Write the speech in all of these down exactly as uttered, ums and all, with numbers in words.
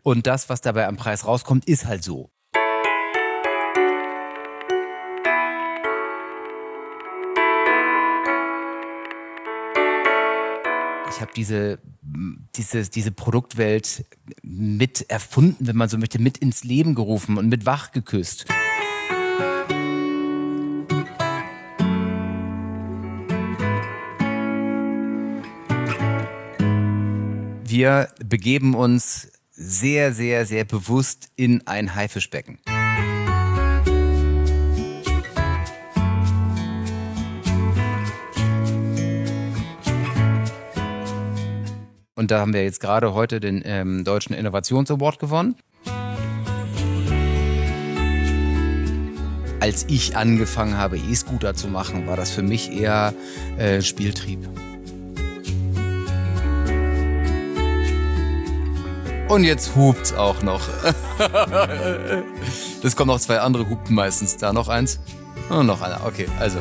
Und das, was dabei am Preis rauskommt, ist halt so. Ich habe diese, diese, diese Produktwelt mit erfunden, wenn man so möchte, mit ins Leben gerufen und mit wach geküsst. Wir begeben uns sehr, sehr, sehr bewusst in ein Haifischbecken. Und da haben wir jetzt gerade heute den ähm, Deutschen Innovations-Award gewonnen. Als ich angefangen habe, E-Scooter zu machen, war das für mich eher äh, Spieltrieb. Und jetzt hupt's auch noch. Das kommen noch zwei andere Hupen meistens. Da noch eins. Und noch einer. Okay, also.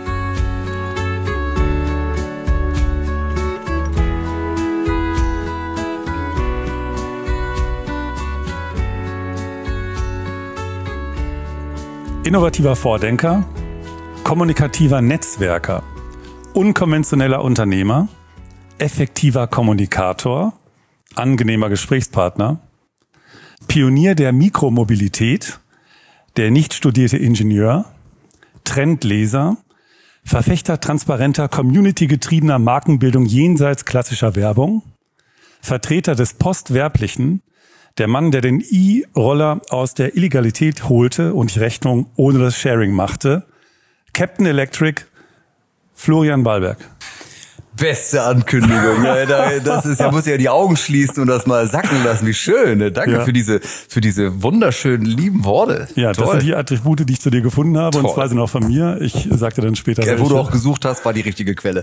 Innovativer Vordenker, kommunikativer Netzwerker, unkonventioneller Unternehmer, effektiver Kommunikator, angenehmer Gesprächspartner, Pionier der Mikromobilität, der nicht studierte Ingenieur, Trendleser, Verfechter transparenter, community-getriebener Markenbildung jenseits klassischer Werbung, Vertreter des Postwerblichen, der Mann, der den E-Roller aus der Illegalität holte und die Rechnung ohne das Sharing machte, Captain Electric, Florian Ballberg. Beste Ankündigung. Ja, das ist, ja, muss ja die Augen schließen und das mal sacken lassen. Wie schön. Ne? Danke ja. für diese, für diese wunderschönen, lieben Worte. Ja, Toll. Das sind die Attribute, die ich zu dir gefunden habe. Toll. Und zwar sind auch von mir. Ich sagte dann später. Ja, wo du auch gesucht hast, war die richtige Quelle.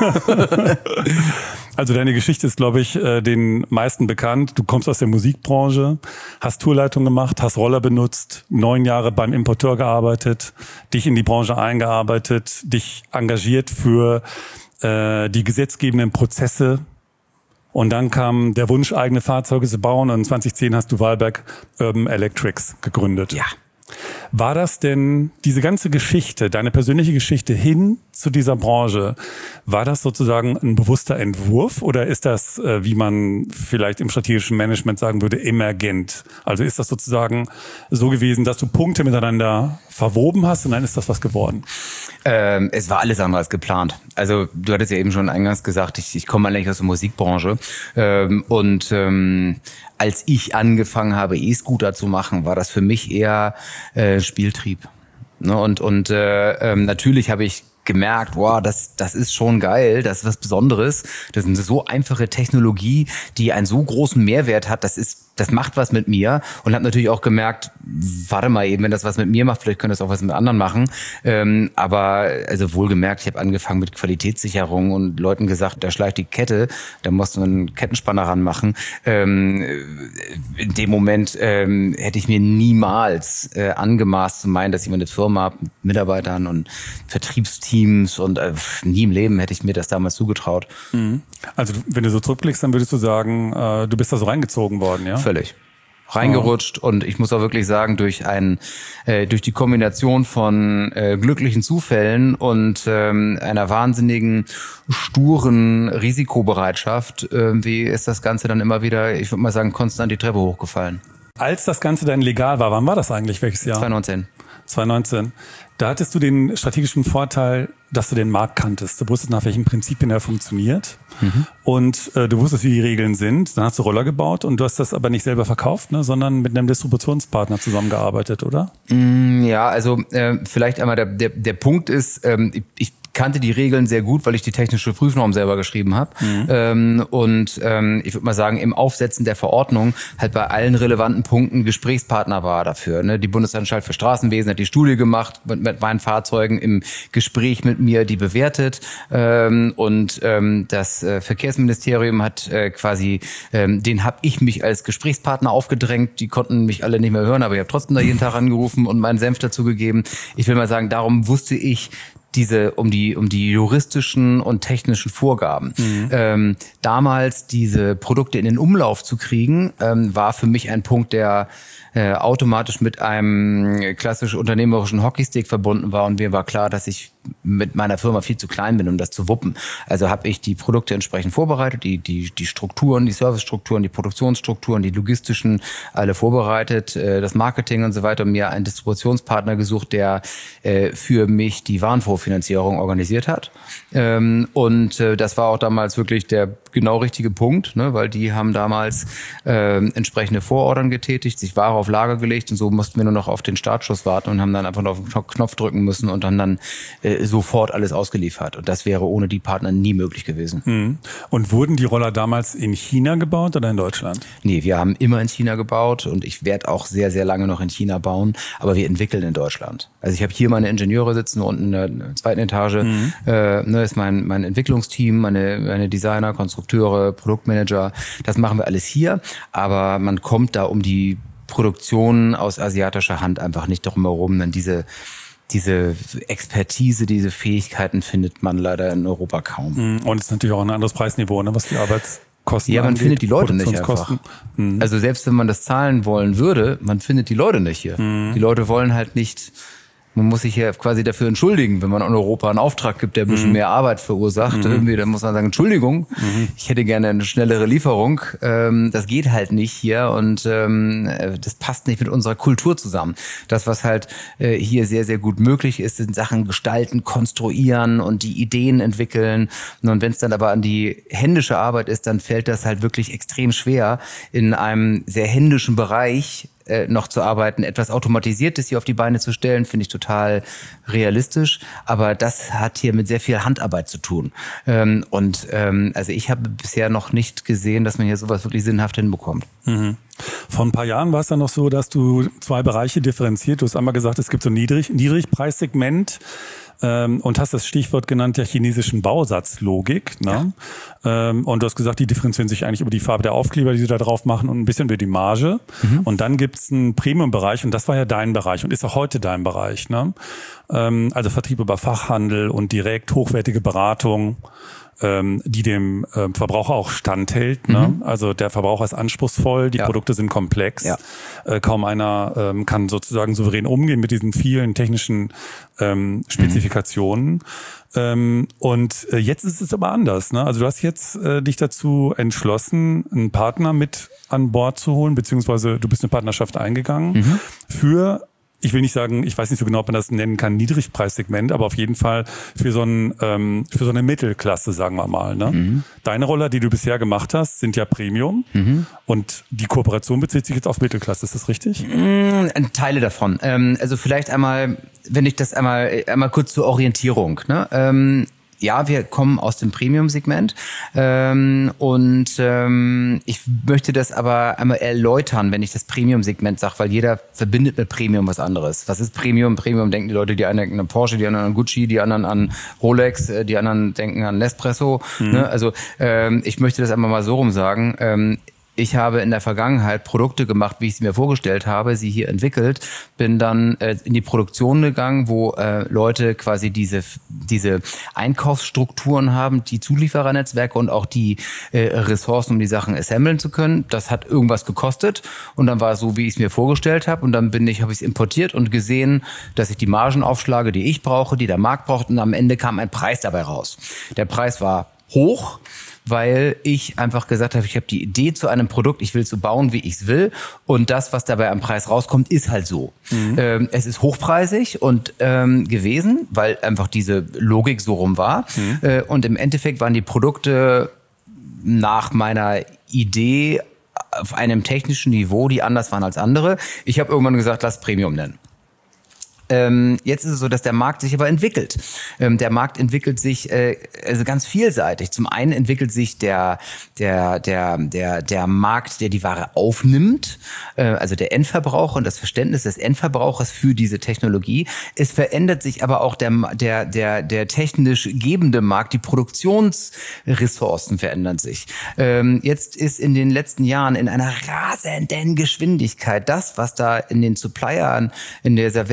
Also deine Geschichte ist, glaube ich, den meisten bekannt. Du kommst aus der Musikbranche, hast Tourleitung gemacht, hast Roller benutzt, neun Jahre beim Importeur gearbeitet, dich in die Branche eingearbeitet, dich engagiert für die gesetzgebenden Prozesse, und dann kam der Wunsch, eigene Fahrzeuge zu bauen, und zwanzig zehn hast du Ballberg Urban Electrics gegründet. Ja. War das denn, diese ganze Geschichte, deine persönliche Geschichte hin zu dieser Branche, war das sozusagen ein bewusster Entwurf, oder ist das, wie man vielleicht im strategischen Management sagen würde, emergent? Also ist das sozusagen so gewesen, dass du Punkte miteinander verwoben hast, und dann ist das was geworden? Ähm, es war alles andere als geplant. Also du hattest ja eben schon eingangs gesagt, ich, ich komme eigentlich aus der Musikbranche, ähm, und ähm, als ich angefangen habe, E-Scooter zu machen, war das für mich eher äh, Spieltrieb. Ne? Und, und äh, ähm, natürlich habe ich gemerkt, wow, das, das ist schon geil, das ist was Besonderes. Das ist eine so einfache Technologie, die einen so großen Mehrwert hat, das ist, das macht was mit mir, und habe natürlich auch gemerkt, warte mal eben, wenn das was mit mir macht, vielleicht könnte das auch was mit anderen machen. Ähm, aber also wohlgemerkt, ich habe angefangen mit Qualitätssicherung und Leuten gesagt, da schleicht die Kette, da musst du einen Kettenspanner ranmachen. Ähm, in dem Moment ähm, hätte ich mir niemals äh, angemaßt zu meinen, dass ich eine Firma habe mit Mitarbeitern und Vertriebsteams, und äh, nie im Leben hätte ich mir das damals zugetraut. Mhm. Also wenn du so zurückblickst, dann würdest du sagen, äh, du bist da so reingezogen worden, ja? Völlig. Reingerutscht, oh. Und ich muss auch wirklich sagen, durch ein, äh, durch die Kombination von äh, glücklichen Zufällen und ähm, einer wahnsinnigen, sturen Risikobereitschaft, äh, wie ist das Ganze dann immer wieder, ich würde mal sagen, konstant die Treppe hochgefallen. Als das Ganze dann legal war, wann war das eigentlich, welches Jahr? zwanzig neunzehn. zwanzig neunzehn. Da hattest du den strategischen Vorteil, dass du den Markt kanntest. Du wusstest, nach welchen Prinzipien er funktioniert. Mhm. Und äh, du wusstest, wie die Regeln sind. Dann hast du Roller gebaut, und du hast das aber nicht selber verkauft, ne, sondern mit einem Distributionspartner zusammengearbeitet, oder? Mm, ja, also äh, vielleicht einmal der, der, der Punkt ist, ähm, ich, ich kannte die Regeln sehr gut, weil ich die technische Prüfnorm selber geschrieben habe. Mhm. Ähm, und ähm, ich würde mal sagen, im Aufsetzen der Verordnung halt bei allen relevanten Punkten Gesprächspartner war dafür. Ne? Die Bundesanstalt für Straßenwesen hat die Studie gemacht mit, mit meinen Fahrzeugen, im Gespräch mit mir die bewertet. Ähm, und ähm, das äh, Verkehrsministerium hat äh, quasi, ähm, den habe ich mich als Gesprächspartner aufgedrängt. Die konnten mich alle nicht mehr hören, aber ich habe trotzdem da jeden Tag angerufen und meinen Senf dazu gegeben. Ich will mal sagen, darum wusste ich, diese, um die, um die juristischen und technischen Vorgaben. Mhm. Ähm, damals diese Produkte in den Umlauf zu kriegen, ähm, war für mich ein Punkt, der äh, automatisch mit einem klassisch unternehmerischen Hockeystick verbunden war, und mir war klar, dass ich mit meiner Firma viel zu klein bin, um das zu wuppen. Also habe ich die Produkte entsprechend vorbereitet, die die die Strukturen, die Servicestrukturen, die Produktionsstrukturen, die logistischen alle vorbereitet, äh, das Marketing und so weiter, und mir einen Distributionspartner gesucht, der äh, für mich die Warenvorfinanzierung organisiert hat. Ähm, und äh, das war auch damals wirklich der genau richtige Punkt, ne, weil die haben damals äh, entsprechende Vorordern getätigt, sich Ware auf Lager gelegt, und so mussten wir nur noch auf den Startschuss warten und haben dann einfach nur auf den Knopf drücken müssen und dann dann äh, sofort alles ausgeliefert. Und das wäre ohne die Partner nie möglich gewesen. Mhm. Und wurden die Roller damals in China gebaut oder in Deutschland? Nee, wir haben immer in China gebaut, und ich werde auch sehr, sehr lange noch in China bauen, aber wir entwickeln in Deutschland. Also ich habe hier meine Ingenieure sitzen, unten in der zweiten Etage mhm. äh, ne, ist mein, mein Entwicklungsteam, meine, meine Designer, Konstrukteure, Produktmanager. Das machen wir alles hier, aber man kommt da um die Produktion aus asiatischer Hand einfach nicht drum herum, denn diese Diese Expertise, diese Fähigkeiten findet man leider in Europa kaum. Und es ist natürlich auch ein anderes Preisniveau, ne, was die Arbeitskosten Ja, man angeht, findet die Leute nicht einfach. Mhm. Also selbst wenn man das zahlen wollen würde, man findet die Leute nicht hier. Mhm. Die Leute wollen halt nicht... Man muss sich ja quasi dafür entschuldigen, wenn man in Europa einen Auftrag gibt, der ein bisschen mhm. mehr Arbeit verursacht. Mhm. Irgendwie, dann muss man sagen, Entschuldigung, mhm. ich hätte gerne eine schnellere Lieferung. Ähm, das geht halt nicht hier, und ähm, das passt nicht mit unserer Kultur zusammen. Das, was halt äh, hier sehr, sehr gut möglich ist, sind Sachen gestalten, konstruieren und die Ideen entwickeln. Und wenn es dann aber an die händische Arbeit ist, dann fällt das halt wirklich extrem schwer, in einem sehr händischen Bereich noch zu arbeiten. Etwas Automatisiertes hier auf die Beine zu stellen, finde ich total realistisch. Aber das hat hier mit sehr viel Handarbeit zu tun. Und also ich habe bisher noch nicht gesehen, dass man hier sowas wirklich sinnhaft hinbekommt. Mhm. Vor ein paar Jahren war es dann noch so, dass du zwei Bereiche differenziert. Du hast einmal gesagt, es gibt so ein Niedrig- Niedrigpreissegment. Ähm, und hast das Stichwort genannt der chinesischen Bausatzlogik. Ne? Ja. Ähm, und du hast gesagt, die differenzieren sich eigentlich über die Farbe der Aufkleber, die sie da drauf machen, und ein bisschen über die Marge. Mhm. Und dann gibt's einen Premium-Bereich, und das war ja dein Bereich und ist auch heute dein Bereich. Ne? Ähm, also Vertrieb über Fachhandel und direkt hochwertige Beratung, ähm, die dem ähm, Verbraucher auch standhält. Ne? Mhm. Also der Verbraucher ist anspruchsvoll, die ja. Produkte sind komplex. Ja. Äh, kaum einer ähm, kann sozusagen souverän umgehen mit diesen vielen technischen ähm, Spezifikationen. Mhm. Ähm, und äh, jetzt ist es aber anders. Ne? Also du hast jetzt äh, dich dazu entschlossen, einen Partner mit an Bord zu holen, beziehungsweise du bist eine Partnerschaft eingegangen mhm. für... Ich will nicht sagen, ich weiß nicht so genau, ob man das nennen kann, Niedrigpreissegment, aber auf jeden Fall für so ein ähm, für so eine Mittelklasse, sagen wir mal. Ne? Mhm. Deine Roller, die du bisher gemacht hast, sind ja Premium mhm. und die Kooperation bezieht sich jetzt auf Mittelklasse. Ist das richtig? Mhm, Teile davon. Ähm, also vielleicht einmal, wenn ich das einmal einmal kurz zur Orientierung. Ne? Ähm, Ja, wir kommen aus dem Premium-Segment ähm, und ähm, ich möchte das aber einmal erläutern, wenn ich das Premium-Segment sage, weil jeder verbindet mit Premium was anderes. Was ist Premium? Premium denken die Leute, die einen denken an Porsche, die anderen an Gucci, die anderen an Rolex, die anderen denken an Nespresso. Mhm. Ne? Also ähm, ich möchte das einmal mal so rum sagen. Ähm, Ich habe in der Vergangenheit Produkte gemacht, wie ich sie mir vorgestellt habe, sie hier entwickelt, bin dann äh, in die Produktion gegangen, wo äh, Leute quasi diese diese Einkaufsstrukturen haben, die Zulieferernetzwerke und auch die äh, Ressourcen, um die Sachen assemblen zu können. Das hat irgendwas gekostet, und dann war es so, wie ich es mir vorgestellt habe, und dann bin ich, habe ich es importiert und gesehen, dass ich die Margen aufschlage, die ich brauche, die der Markt braucht, und am Ende kam ein Preis dabei raus. Der Preis war hoch, weil ich einfach gesagt habe, ich habe die Idee zu einem Produkt, ich will es so bauen, wie ich es will, und das, was dabei am Preis rauskommt, ist halt so. Mhm. Ähm, es ist hochpreisig und ähm, gewesen, weil einfach diese Logik so rum war. Mhm. Äh, und im Endeffekt waren die Produkte nach meiner Idee auf einem technischen Niveau, die anders waren als andere. Ich habe irgendwann gesagt, lass Premium nennen. Ähm, jetzt ist es so, dass der Markt sich aber entwickelt. Ähm, der Markt entwickelt sich äh, also ganz vielseitig. Zum einen entwickelt sich der der der der der Markt, der die Ware aufnimmt, äh, also der Endverbraucher und das Verständnis des Endverbrauchers für diese Technologie. Es verändert sich aber auch der der der der technisch gebende Markt. Die Produktionsressourcen verändern sich. Ähm, jetzt ist in den letzten Jahren in einer rasenden Geschwindigkeit das, was da in den Suppliern in dieser Welt der Lieferanten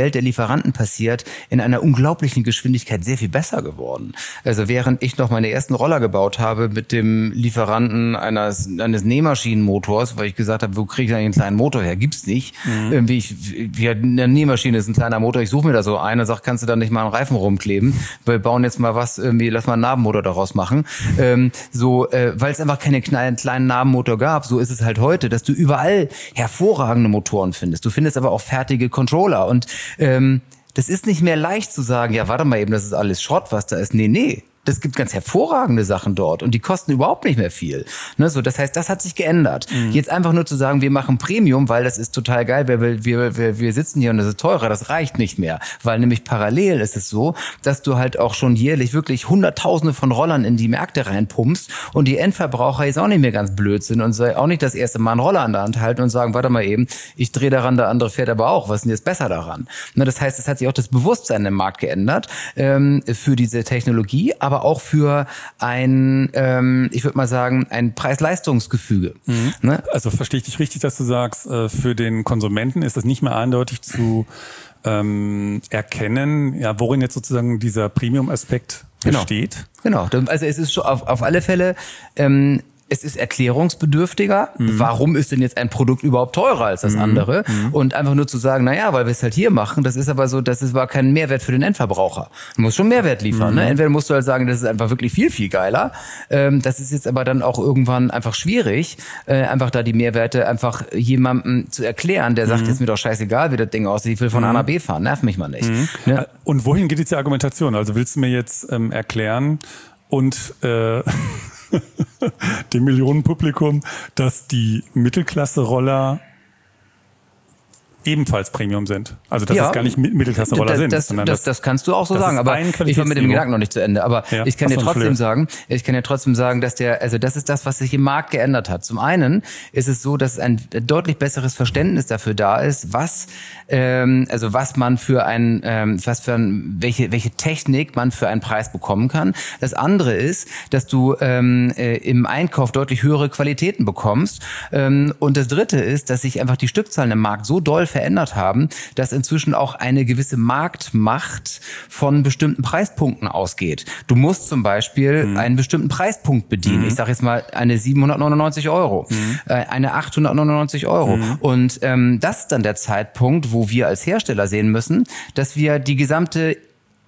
Lieferanten passiert, in einer unglaublichen Geschwindigkeit sehr viel besser geworden. Also während ich noch meine ersten Roller gebaut habe mit dem Lieferanten eines, eines Nähmaschinenmotors, weil ich gesagt habe, wo kriege ich eigentlich einen kleinen Motor her? Gibt's nicht. Mhm. Irgendwie, ich, wie eine Nähmaschine ist ein kleiner Motor, ich suche mir da so einen und sage, kannst du da nicht mal einen Reifen rumkleben? Wir bauen jetzt mal was, irgendwie, lass mal einen Nabenmotor daraus machen. Ähm, so, äh, weil es einfach keine kleinen, kleinen Nabenmotor gab, so ist es halt heute, dass du überall hervorragende Motoren findest. Du findest aber auch fertige Controller und ähm, das ist nicht mehr leicht zu sagen, ja, warte mal eben, das ist alles Schrott, was da ist. Nee, nee. Das gibt ganz hervorragende Sachen dort und die kosten überhaupt nicht mehr viel. Ne, so, das heißt, das hat sich geändert. Mhm. Jetzt einfach nur zu sagen, wir machen Premium, weil das ist total geil, wir, wir, wir, wir sitzen hier und das ist teurer, das reicht nicht mehr. Weil nämlich parallel ist es so, dass du halt auch schon jährlich wirklich Hunderttausende von Rollern in die Märkte reinpumpst und die Endverbraucher jetzt auch nicht mehr ganz blöd sind und auch nicht das erste Mal einen Roller an der Hand halten und sagen, warte mal eben, ich drehe daran, der andere fährt aber auch. Was ist denn jetzt besser daran? Ne, das heißt, es hat sich auch das Bewusstsein im Markt geändert ähm, für diese Technologie, aber auch für ein, ähm, ich würde mal sagen, ein Preis-Leistungs-Gefüge. Mhm. Ne? Also verstehe ich dich richtig, dass du sagst, äh, für den Konsumenten ist das nicht mehr eindeutig zu ähm, erkennen, ja, worin jetzt sozusagen dieser Premium-Aspekt besteht. Genau, genau. Also es ist schon auf, auf alle Fälle ähm, es ist erklärungsbedürftiger. Mhm. Warum ist denn jetzt ein Produkt überhaupt teurer als das mhm. andere? Mhm. Und einfach nur zu sagen, naja, weil wir es halt hier machen, das ist aber so, das ist aber kein Mehrwert für den Endverbraucher. Du musst schon Mehrwert liefern. Mhm. Ne? Entweder musst du halt sagen, das ist einfach wirklich viel, viel geiler. Ähm, das ist jetzt aber dann auch irgendwann einfach schwierig, äh, einfach da die Mehrwerte einfach jemandem zu erklären, der sagt, mhm. ist mir doch scheißegal, wie das Ding aussieht, ich will von mhm. A nach B fahren, nerv mich mal nicht. Mhm. Ne? Und wohin geht jetzt die Argumentation? Also willst du mir jetzt ähm, erklären und äh, dem Millionenpublikum, dass die Mittelklasse-Roller ebenfalls Premium sind. Also dass ja, es gar nicht Mittelklasse-Roller das, sind. Das, das, das, das kannst du auch so sagen, aber ich war mit dem Gedanken noch nicht zu Ende. Aber ja, ich kann dir trotzdem blöd. sagen, ich kann dir trotzdem sagen, dass der, also das ist das, was sich im Markt geändert hat. Zum einen ist es so, dass ein deutlich besseres Verständnis dafür da ist, was, ähm, also was man für ein, ähm, was für ein, welche, welche Technik man für einen Preis bekommen kann. Das andere ist, dass du ähm, äh, im Einkauf deutlich höhere Qualitäten bekommst. Ähm, und das dritte ist, dass sich einfach die Stückzahlen im Markt so doll verändert haben, dass inzwischen auch eine gewisse Marktmacht von bestimmten Preispunkten ausgeht. Du musst zum Beispiel mhm. einen bestimmten Preispunkt bedienen. Mhm. Ich sage jetzt mal eine siebenhundertneunundneunzig Euro, mhm. äh, eine achthundertneunundneunzig Euro. Mhm. Und ähm, das ist dann der Zeitpunkt, wo wir als Hersteller sehen müssen, dass wir die gesamte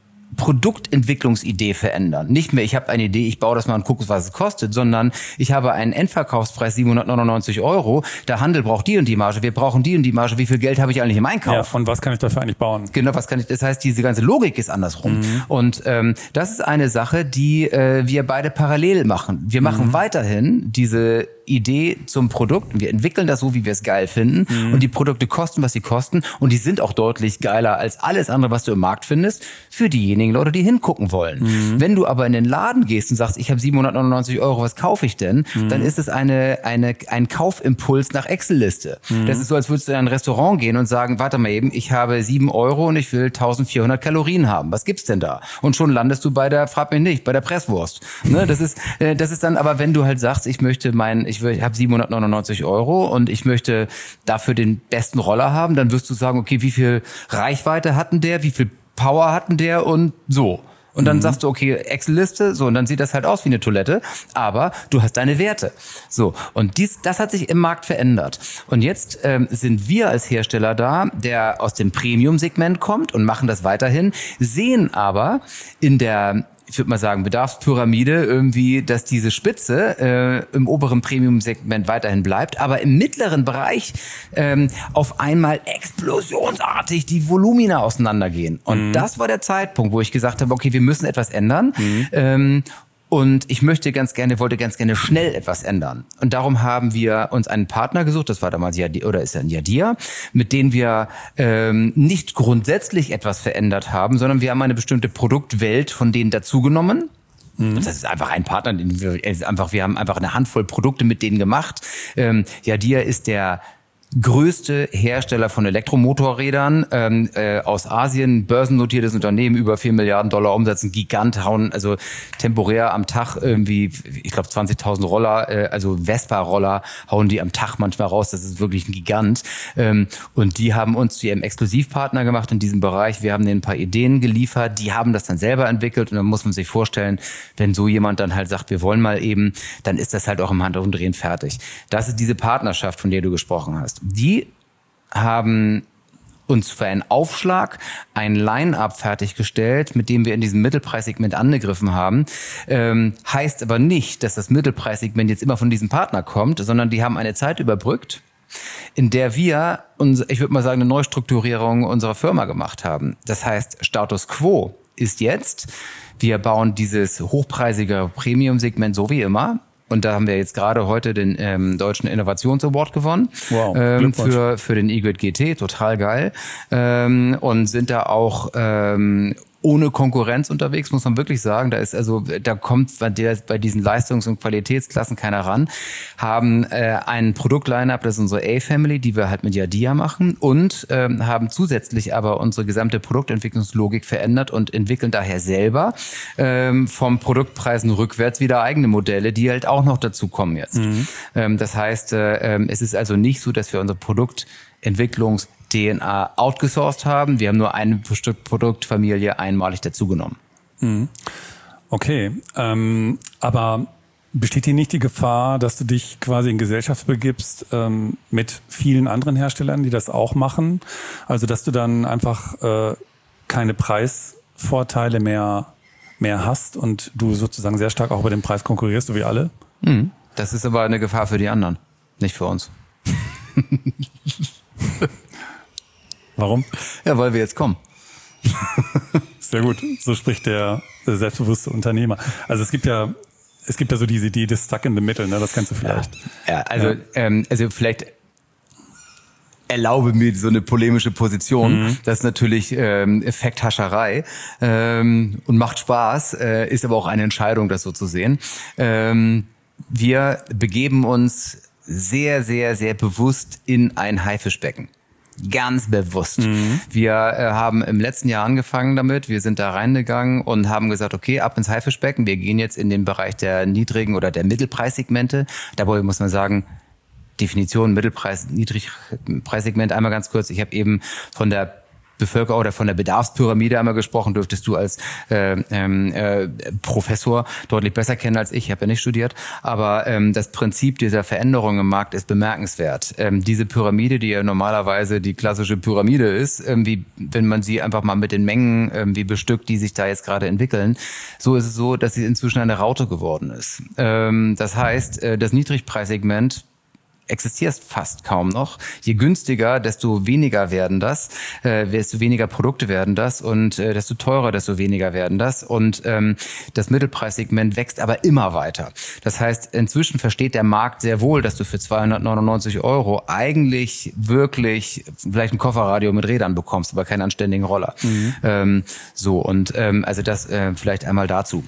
Produktentwicklungsidee verändern. Nicht mehr, ich habe eine Idee, ich baue das mal und gucke, was es kostet, sondern ich habe einen Endverkaufspreis siebenhundertneunundneunzig Euro, der Handel braucht die und die Marge, wir brauchen die und die Marge, wie viel Geld habe ich eigentlich im Einkauf? Ja, und was kann ich dafür eigentlich bauen? Genau, was kann ich, das heißt, diese ganze Logik ist andersrum. Mhm. Und ähm, das ist eine Sache, die äh, wir beide parallel machen. Wir machen mhm. weiterhin diese Idee zum Produkt. Wir entwickeln das so, wie wir es geil finden. Mhm. Und die Produkte kosten, was sie kosten. Und die sind auch deutlich geiler als alles andere, was du im Markt findest, für diejenigen Leute, die hingucken wollen. Mhm. Wenn du aber in den Laden gehst und sagst, ich habe siebenhundertneunundneunzig Euro, was kaufe ich denn? Mhm. Dann ist es eine, eine, ein Kaufimpuls nach Excel-Liste. Mhm. Das ist so, als würdest du in ein Restaurant gehen und sagen, warte mal eben, ich habe sieben Euro und ich will eintausendvierhundert Kalorien haben. Was gibt's denn da? Und schon landest du bei der, frag mich nicht, bei der Presswurst. Ne? Das ist, äh, das ist dann aber, wenn du halt sagst, ich möchte mein, ich Ich habe siebenhundertneunundneunzig Euro und ich möchte dafür den besten Roller haben, dann wirst du sagen, okay, wie viel Reichweite hatten der, wie viel Power hatten der und so. Und dann mhm. sagst du, okay, Excel-Liste, so, und dann sieht das halt aus wie eine Toilette, aber du hast deine Werte. So, und dies, das hat sich im Markt verändert. Und jetzt ähm, sind wir als Hersteller da, der aus dem Premium-Segment kommt und machen das weiterhin, sehen aber in der, ich würde mal sagen, Bedarfspyramide irgendwie, dass diese Spitze äh, im oberen Premium-Segment weiterhin bleibt, aber im mittleren Bereich ähm, auf einmal explosionsartig die Volumina auseinandergehen. Und mhm. das war der Zeitpunkt, wo ich gesagt habe, okay, wir müssen etwas ändern. Mhm. Ähm, Und ich möchte ganz gerne, wollte ganz gerne schnell etwas ändern. Und darum haben wir uns einen Partner gesucht, das war damals Yadia, oder ist ja ein Yadia, mit dem wir ähm, nicht grundsätzlich etwas verändert haben, sondern wir haben eine bestimmte Produktwelt von denen dazugenommen. Mhm. Das ist einfach ein Partner, den wir, einfach, wir haben einfach eine Handvoll Produkte mit denen gemacht. Ähm, Yadia ist der größte Hersteller von Elektromotorrädern ähm, äh, aus Asien, börsennotiertes Unternehmen, über vier Milliarden Dollar Umsatz, ein Gigant, hauen also temporär am Tag irgendwie, ich glaube zwanzigtausend Roller, äh, also Vespa-Roller hauen die am Tag manchmal raus, das ist wirklich ein Gigant. Ähm, und die haben uns zu ihrem Exklusivpartner gemacht in diesem Bereich, wir haben denen ein paar Ideen geliefert, die haben das dann selber entwickelt und dann muss man sich vorstellen, wenn so jemand dann halt sagt, wir wollen mal eben, dann ist das halt auch im Handumdrehen fertig. Das ist diese Partnerschaft, von der du gesprochen hast. Die haben uns für einen Aufschlag ein Line-Up fertiggestellt, mit dem wir in diesem Mittelpreissegment angegriffen haben. Ähm, heißt aber nicht, dass das Mittelpreissegment jetzt immer von diesem Partner kommt, sondern die haben eine Zeit überbrückt, in der wir, uns, ich würde mal sagen, eine Neustrukturierung unserer Firma gemacht haben. Das heißt, Status Quo ist jetzt, wir bauen dieses hochpreisige Premium-Segment so wie immer. Und da haben wir jetzt gerade heute den ähm, Deutschen Innovations Award gewonnen. Wow, ähm, für, für den E-Grid G T, total geil. Ähm, und sind da auch ähm, ohne Konkurrenz unterwegs, muss man wirklich sagen. Da ist also, da kommt bei, der, bei diesen Leistungs- und Qualitätsklassen keiner ran. Haben äh, ein Produktline-up, das ist unsere A-Family, die wir halt mit Yadia machen und ähm, haben zusätzlich aber unsere gesamte Produktentwicklungslogik verändert und entwickeln daher selber ähm, vom Produktpreisen rückwärts wieder eigene Modelle, die halt auch noch dazu kommen jetzt. Mhm. Ähm, das heißt, äh, es ist also nicht so, dass wir unsere Produktentwicklungs D N A outgesourced haben. Wir haben nur eine Produktfamilie einmalig dazugenommen. Okay, ähm, aber besteht hier nicht die Gefahr, dass du dich quasi in Gesellschaft begibst ähm, mit vielen anderen Herstellern, die das auch machen? Also dass du dann einfach äh, keine Preisvorteile mehr, mehr hast und du sozusagen sehr stark auch über den Preis konkurrierst, so wie alle? Mhm. Das ist aber eine Gefahr für die anderen, nicht für uns. Warum? Ja, weil wir jetzt kommen. Sehr gut. So spricht der selbstbewusste Unternehmer. Also es gibt ja, es gibt ja so diese Idee des Stuck in the Middle, ne? Das kennst du vielleicht. Ja, ja also, ja. Ähm, also vielleicht erlaube mir so eine polemische Position. Mhm. Das ist natürlich ähm, Effekthascherei ähm, und macht Spaß, äh, ist aber auch eine Entscheidung, das so zu sehen. Ähm, wir begeben uns sehr, sehr, sehr bewusst in ein Haifischbecken. Ganz bewusst. Mhm. Wir äh, haben im letzten Jahr angefangen damit. Wir sind da reingegangen und haben gesagt, okay, ab ins Haifischbecken. Wir gehen jetzt in den Bereich der niedrigen oder der Mittelpreissegmente. Dabei muss man sagen, Definition Mittelpreis, Niedrigpreissegment. Einmal ganz kurz. Ich habe eben von der Bevölkerung oder von der Bedarfspyramide einmal gesprochen, dürftest du als äh, äh, Professor deutlich besser kennen als ich. Ich habe ja nicht studiert, aber ähm, das Prinzip dieser Veränderung im Markt ist bemerkenswert. Ähm, diese Pyramide, die ja normalerweise die klassische Pyramide ist, irgendwie, wenn man sie einfach mal mit den Mengen irgendwie bestückt, die sich da jetzt gerade entwickeln, so ist es so, dass sie inzwischen eine Raute geworden ist. Ähm, das heißt, äh, das Niedrigpreissegment existiert fast kaum noch. Je günstiger, desto weniger werden das, äh, desto weniger Produkte werden das und äh, desto teurer, desto weniger werden das. Und ähm, das Mittelpreissegment wächst aber immer weiter. Das heißt, inzwischen versteht der Markt sehr wohl, dass du für zweihundertneunundneunzig Euro eigentlich wirklich vielleicht ein Kofferradio mit Rädern bekommst, aber keinen anständigen Roller. Mhm. Ähm, so, und ähm, also das äh, vielleicht einmal dazu.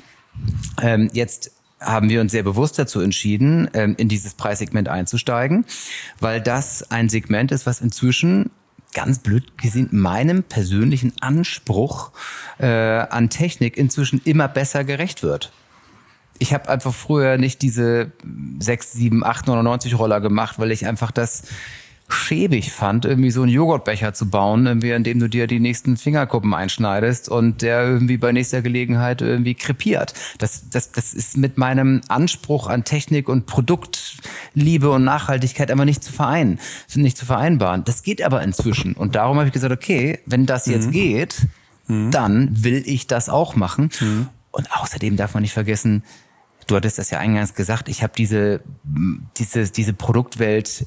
Ähm, jetzt haben wir uns sehr bewusst dazu entschieden, in dieses Preissegment einzusteigen, weil das ein Segment ist, was inzwischen, ganz blöd gesehen, meinem persönlichen Anspruch äh, an Technik inzwischen immer besser gerecht wird. Ich habe einfach früher nicht diese sechs, sieben, acht, neunundneunzig Roller gemacht, weil ich einfach das schäbig fand, irgendwie so einen Joghurtbecher zu bauen, irgendwie, in dem du dir die nächsten Fingerkuppen einschneidest und der irgendwie bei nächster Gelegenheit irgendwie krepiert. Das, das, das ist mit meinem Anspruch an Technik und Produktliebe und Nachhaltigkeit einfach nicht zu vereinen, nicht zu vereinbaren. Das geht aber inzwischen. Und darum habe ich gesagt, okay, wenn das jetzt mhm. geht, mhm. dann will ich das auch machen. Mhm. Und außerdem darf man nicht vergessen, du hattest das ja eingangs gesagt, ich habe diese, diese, diese Produktwelt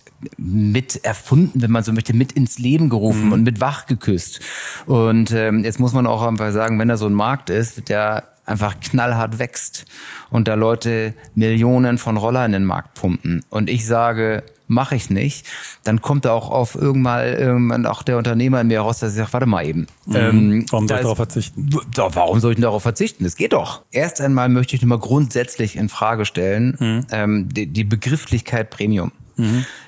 mit erfunden, wenn man so möchte, mit ins Leben gerufen mhm. und mit wach geküsst. Und ähm, jetzt muss man auch einfach sagen, wenn da so ein Markt ist, der einfach knallhart wächst und da Leute Millionen von Roller in den Markt pumpen und ich sage, mache ich nicht, dann kommt da auch auf irgendwann, irgendwann auch der Unternehmer in mir raus, dass ich sage, warte mal eben. Mhm. Ähm, warum soll ich darauf verzichten? Doch, warum soll ich denn darauf verzichten? Das geht doch. Erst einmal möchte ich nur mal grundsätzlich in Frage stellen, mhm. ähm, die, die Begrifflichkeit Premium. Mhm.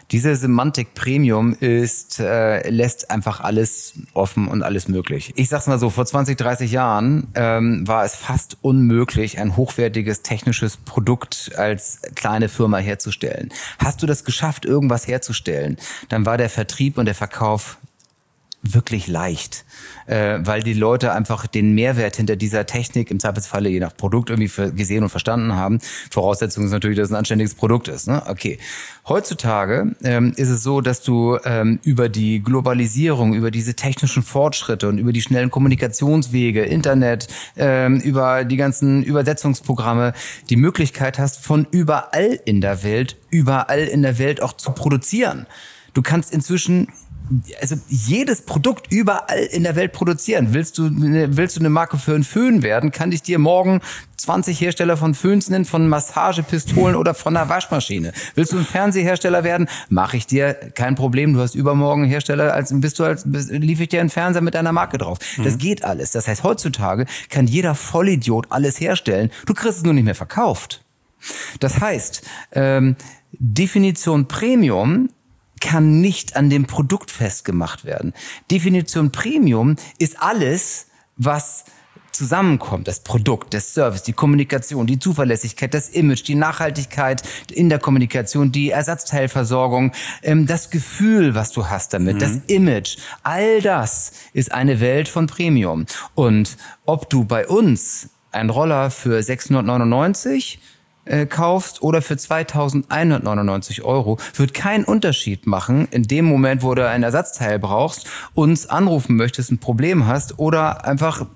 Diese Semantik Premium ist, äh, lässt einfach alles offen und alles möglich. Ich sag's mal so, vor zwanzig, dreißig Jahren ähm, war es fast unmöglich, ein hochwertiges technisches Produkt als kleine Firma herzustellen. Hast du das geschafft, irgendwas herzustellen, dann war der Vertrieb und der Verkauf wirklich leicht, äh, weil die Leute einfach den Mehrwert hinter dieser Technik im Zweifelsfalle je nach Produkt irgendwie für, gesehen und verstanden haben. Voraussetzung ist natürlich, dass es ein anständiges Produkt ist. Ne? Okay. Heutzutage ähm, ist es so, dass du ähm, über die Globalisierung, über diese technischen Fortschritte und über die schnellen Kommunikationswege, Internet, ähm, über die ganzen Übersetzungsprogramme die Möglichkeit hast, von überall in der Welt, überall in der Welt auch zu produzieren. Du kannst inzwischen also jedes Produkt überall in der Welt produzieren. Willst du, willst du eine Marke für einen Föhn werden, kann ich dir morgen zwanzig Hersteller von Föhns nennen, von Massagepistolen oder von einer Waschmaschine. Willst du ein Fernsehersteller werden, mache ich dir kein Problem. Du hast übermorgen einen Hersteller, als bist du als bist, liefere ich dir einen Fernseher mit deiner Marke drauf. Mhm. Das geht alles. Das heißt, heutzutage kann jeder Vollidiot alles herstellen. Du kriegst es nur nicht mehr verkauft. Das heißt, ähm, Definition Premium kann nicht an dem Produkt festgemacht werden. Definition Premium ist alles, was zusammenkommt. Das Produkt, der Service, die Kommunikation, die Zuverlässigkeit, das Image, die Nachhaltigkeit in der Kommunikation, die Ersatzteilversorgung, ähm, das Gefühl, was du hast damit, mhm. das Image. All das ist eine Welt von Premium. Und ob du bei uns einen Roller für sechshundertneunundneunzig Äh, kaufst oder für zweitausendeinhundertneunundneunzig Euro, wird keinen Unterschied machen in dem Moment, wo du ein Ersatzteil brauchst, uns anrufen möchtest, ein Problem hast oder einfach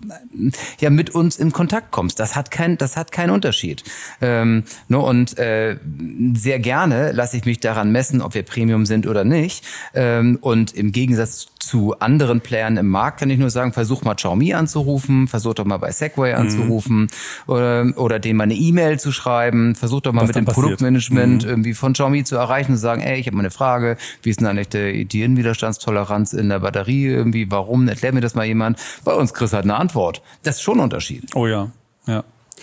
ja mit uns in Kontakt kommst. Das hat kein, das hat keinen Unterschied. Ähm, ne, und äh, sehr gerne lasse ich mich daran messen, ob wir Premium sind oder nicht. Ähm, und im Gegensatz zu anderen Playern im Markt kann ich nur sagen, versuch mal Xiaomi anzurufen, versuch doch mal bei Segway mhm. anzurufen oder, oder denen mal eine E-Mail zu schreiben. Versucht doch mal Was mit dem passiert? Produktmanagement mhm. irgendwie von Xiaomi zu erreichen und zu sagen, ey, ich habe mal eine Frage, wie ist denn eigentlich die, die Innenwiderstandstoleranz in der Batterie irgendwie, warum, erklär mir das mal jemand. Bei uns kriegst du halt eine Antwort. Das ist schon ein Unterschied. Oh ja, ja.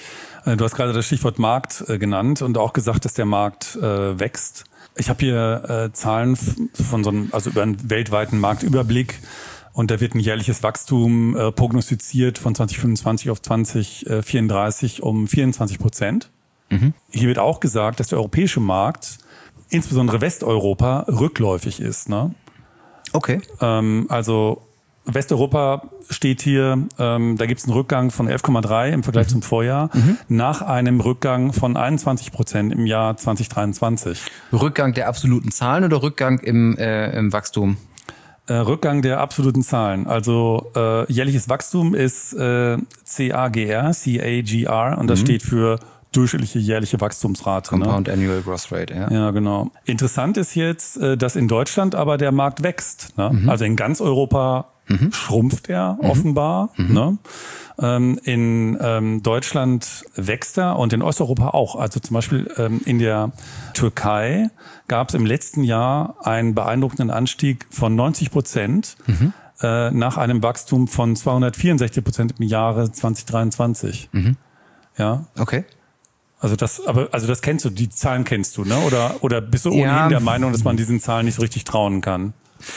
Du hast gerade das Stichwort Markt äh, genannt und auch gesagt, dass der Markt äh, wächst. Ich habe hier äh, Zahlen von so einem, also über einen weltweiten Marktüberblick. Und da wird ein jährliches Wachstum äh, prognostiziert von zwanzig fünfundzwanzig auf zwanzig vierunddreißig um vierundzwanzig Prozent. Mhm. Hier wird auch gesagt, dass der europäische Markt, insbesondere Westeuropa, rückläufig ist. Ne? Okay. Ähm, also Westeuropa steht hier, ähm, da gibt es einen Rückgang von elf Komma drei im Vergleich mhm. zum Vorjahr, mhm. nach einem Rückgang von einundzwanzig Prozent im Jahr zwanzig dreiundzwanzig. Rückgang der absoluten Zahlen oder Rückgang im, äh, im Wachstum? Äh, Rückgang der absoluten Zahlen. Also äh, jährliches Wachstum ist äh, C A G R, C A G R, und das mhm. steht für durchschnittliche jährliche Wachstumsrate. Compound ne? Annual Growth Rate, ja. Ja, genau. Interessant ist jetzt, dass in Deutschland aber der Markt wächst. Ne? Mhm. Also in ganz Europa mhm. schrumpft er mhm. offenbar. Mhm. Ne? Ähm, in ähm, Deutschland wächst er und in Osteuropa auch. Also zum Beispiel ähm, in der Türkei gab es im letzten Jahr einen beeindruckenden Anstieg von neunzig Prozent mhm. äh, nach einem Wachstum von zweihundertvierundsechzig Prozent im Jahre zwanzig dreiundzwanzig. Mhm. Ja. Okay. Also das, aber also das kennst du, die Zahlen kennst du, ne? Oder oder bist du ohnehin ja. der Meinung, dass man diesen Zahlen nicht so richtig trauen kann?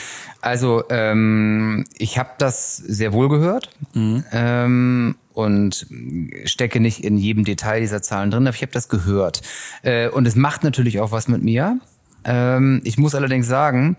Also ähm, ich habe das sehr wohl gehört mhm. ähm, und stecke nicht in jedem Detail dieser Zahlen drin, aber ich habe das gehört. Äh, und es macht natürlich auch was mit mir. Ähm, ich muss allerdings sagen,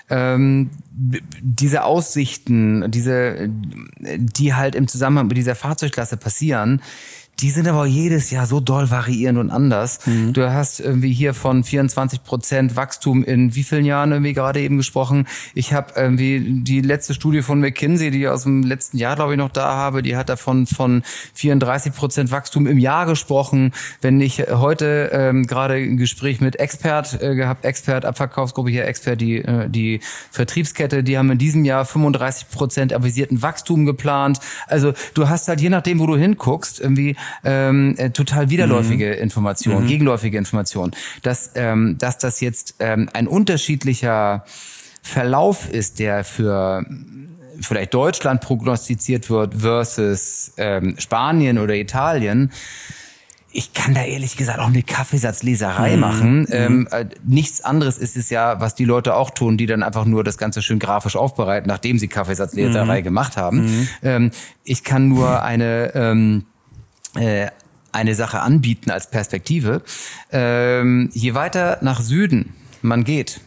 ähm, diese Aussichten, diese, die halt im Zusammenhang mit dieser Fahrzeugklasse passieren, die sind aber jedes Jahr so doll variierend und anders. Mhm. Du hast irgendwie hier von vierundzwanzig Prozent Wachstum in wie vielen Jahren irgendwie gerade eben gesprochen. Ich habe irgendwie die letzte Studie von McKinsey, die ich aus dem letzten Jahr, glaube ich, noch da habe, die hat davon von vierunddreißig Prozent Wachstum im Jahr gesprochen. Wenn ich heute ähm, gerade ein Gespräch mit Expert äh, gehabt, Expert, Abverkaufsgruppe hier, Expert, die, äh, die Vertriebskette, die haben in diesem Jahr fünfunddreißig Prozent avisierten Wachstum geplant. Also du hast halt je nachdem, wo du hinguckst, irgendwie Ähm, äh, total widerläufige mhm. Informationen, mhm. gegenläufige Informationen. Dass, ähm, dass das jetzt ähm, ein unterschiedlicher Verlauf ist, der für vielleicht Deutschland prognostiziert wird versus ähm, Spanien oder Italien. Ich kann da ehrlich gesagt auch eine Kaffeesatzleserei mhm. machen. Ähm, äh, nichts anderes ist es ja, was die Leute auch tun, die dann einfach nur das Ganze schön grafisch aufbereiten, nachdem sie Kaffeesatzleserei mhm. gemacht haben. Mhm. Ähm, ich kann nur eine ähm, äh, eine Sache anbieten als Perspektive. Ähm, je weiter nach Süden man geht,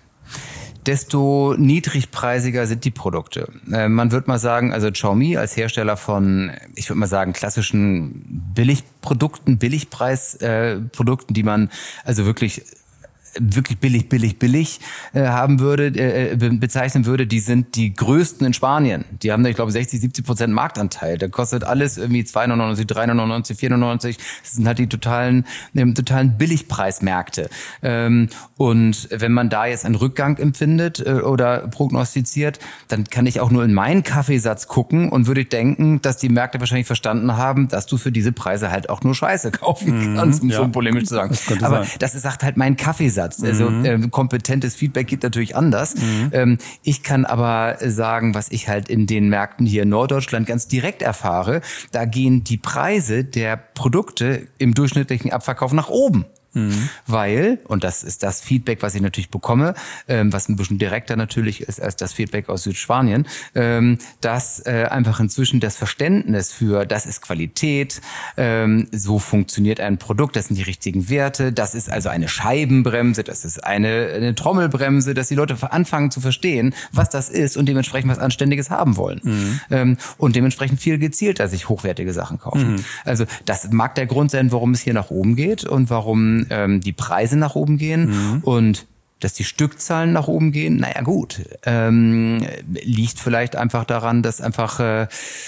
desto niedrigpreisiger sind die Produkte. Äh, man würde mal sagen, also Xiaomi als Hersteller von, ich würde mal sagen, klassischen Billigprodukten, Billigpreisprodukten, äh, die man also wirklich wirklich billig, billig, billig äh, haben würde, äh, be- bezeichnen würde, die sind die größten in Spanien. Die haben da, ich glaube, sechzig, siebzig Prozent Marktanteil. Da kostet alles irgendwie zwei neunundneunzig, drei neunundneunzig, vier neunundneunzig. Das sind halt die totalen, ähm, totalen Billigpreismärkte. Ähm, und wenn man da jetzt einen Rückgang empfindet äh, oder prognostiziert, dann kann ich auch nur in meinen Kaffeesatz gucken und würde denken, dass die Märkte wahrscheinlich verstanden haben, dass du für diese Preise halt auch nur Scheiße kaufen kannst, um ja. so polemisch zu sagen. Das Aber sein. das ist halt halt mein Kaffeesatz. Also mhm. äh, kompetentes Feedback geht natürlich anders. Mhm. Ähm, ich kann aber sagen, was ich halt in den Märkten hier in Norddeutschland ganz direkt erfahre, da gehen die Preise der Produkte im durchschnittlichen Abverkauf nach oben. Mhm. Weil, und das ist das Feedback, was ich natürlich bekomme, ähm, was ein bisschen direkter natürlich ist als das Feedback aus Südspanien, ähm, dass äh, einfach inzwischen das Verständnis für, das ist Qualität, ähm, so funktioniert ein Produkt, das sind die richtigen Werte, das ist also eine Scheibenbremse, das ist eine, eine Trommelbremse, dass die Leute anfangen zu verstehen, was das ist und dementsprechend was Anständiges haben wollen. Mhm. Ähm, und dementsprechend viel gezielter sich hochwertige Sachen kaufen. Mhm. Also das mag der Grund sein, warum es hier nach oben geht und warum die Preise nach oben gehen mhm. und dass die Stückzahlen nach oben gehen, naja gut, ähm, liegt vielleicht einfach daran, dass einfach, äh,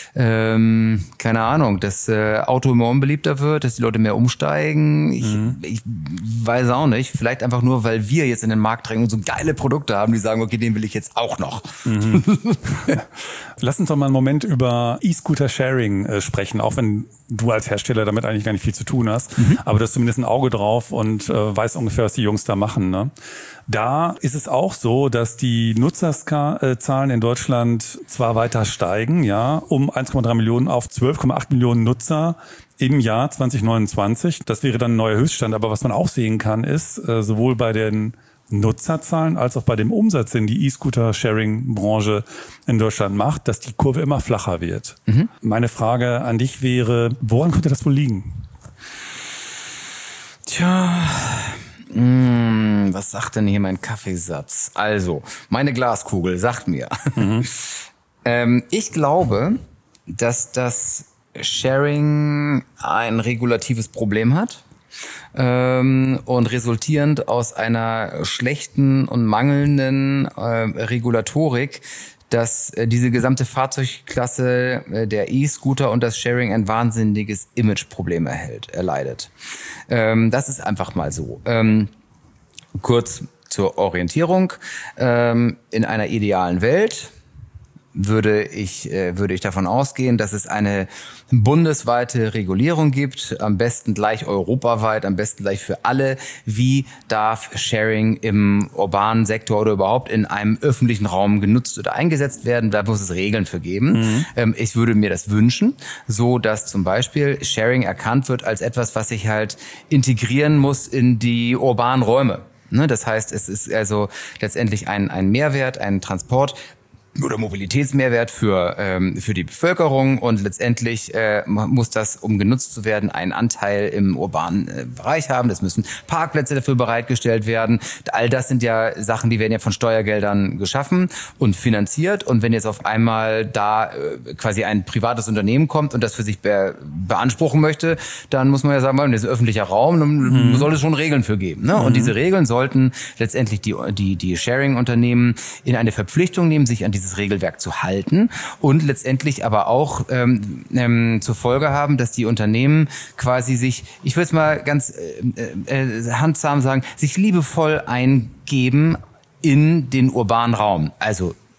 ähm, keine Ahnung, das äh, Auto immer unbeliebter wird, dass die Leute mehr umsteigen. Ich, mhm. ich weiß auch nicht, vielleicht einfach nur, weil wir jetzt in den Markt drängen und so geile Produkte haben, die sagen, okay, den will ich jetzt auch noch. Mhm. Lass uns doch mal einen Moment über E-Scooter-Sharing äh, sprechen, auch wenn du als Hersteller damit eigentlich gar nicht viel zu tun hast, mhm. aber du hast zumindest ein Auge drauf und äh, weißt ungefähr, was die Jungs da machen, ne? Da ist es auch so, dass die Nutzerzahlen in Deutschland zwar weiter steigen, ja, um eins Komma drei Millionen auf zwölf Komma acht Millionen Nutzer im Jahr zwanzig neunundzwanzig. Das wäre dann ein neuer Höchststand. Aber was man auch sehen kann, ist, äh, sowohl bei den Nutzerzahlen als auch bei dem Umsatz, den die E-Scooter-Sharing-Branche in Deutschland macht, dass die Kurve immer flacher wird. Mhm. Meine Frage an dich wäre, woran könnte das wohl liegen? Tja, mh, was sagt denn hier mein Kaffeesatz? Also, meine Glaskugel sagt mir. Mhm. ähm, ich glaube, dass das Sharing ein regulatives Problem hat. Ähm, und resultierend aus einer schlechten und mangelnden äh, Regulatorik, dass äh, diese gesamte Fahrzeugklasse äh, der E-Scooter und das Sharing ein wahnsinniges Imageproblem erhält, erleidet. Ähm, das ist einfach mal so. Ähm, kurz zur Orientierung. Ähm, in einer idealen Welt würde ich, äh, würde ich davon ausgehen, dass es eine bundesweite Regulierung gibt, am besten gleich europaweit, am besten gleich für alle. Wie darf Sharing im urbanen Sektor oder überhaupt in einem öffentlichen Raum genutzt oder eingesetzt werden? Da muss es Regeln für geben. Mhm. Ähm, ich würde mir das wünschen, so dass zum Beispiel Sharing erkannt wird als etwas, was sich halt integrieren muss in die urbanen Räume. Ne? Das heißt, es ist also letztendlich ein, ein Mehrwert, ein Transport, oder Mobilitätsmehrwert für ähm, für die Bevölkerung und letztendlich äh, muss das, um genutzt zu werden, einen Anteil im urbanen äh, Bereich haben. Es müssen Parkplätze dafür bereitgestellt werden. All das sind ja Sachen, die werden ja von Steuergeldern geschaffen und finanziert. Und wenn jetzt auf einmal da äh, quasi ein privates Unternehmen kommt und das für sich be beanspruchen möchte, dann muss man ja sagen, das ist öffentlicher Raum, dann mhm. soll es schon Regeln für geben. Ne? Mhm. Und diese Regeln sollten letztendlich die die die Sharing-Unternehmen in eine Verpflichtung nehmen, sich an diese Regelwerk zu halten und letztendlich aber auch ähm, ähm, zur Folge haben, dass die Unternehmen quasi sich, ich würde es mal ganz äh, äh, handsam sagen, sich liebevoll eingeben in den urbanen Raum. Also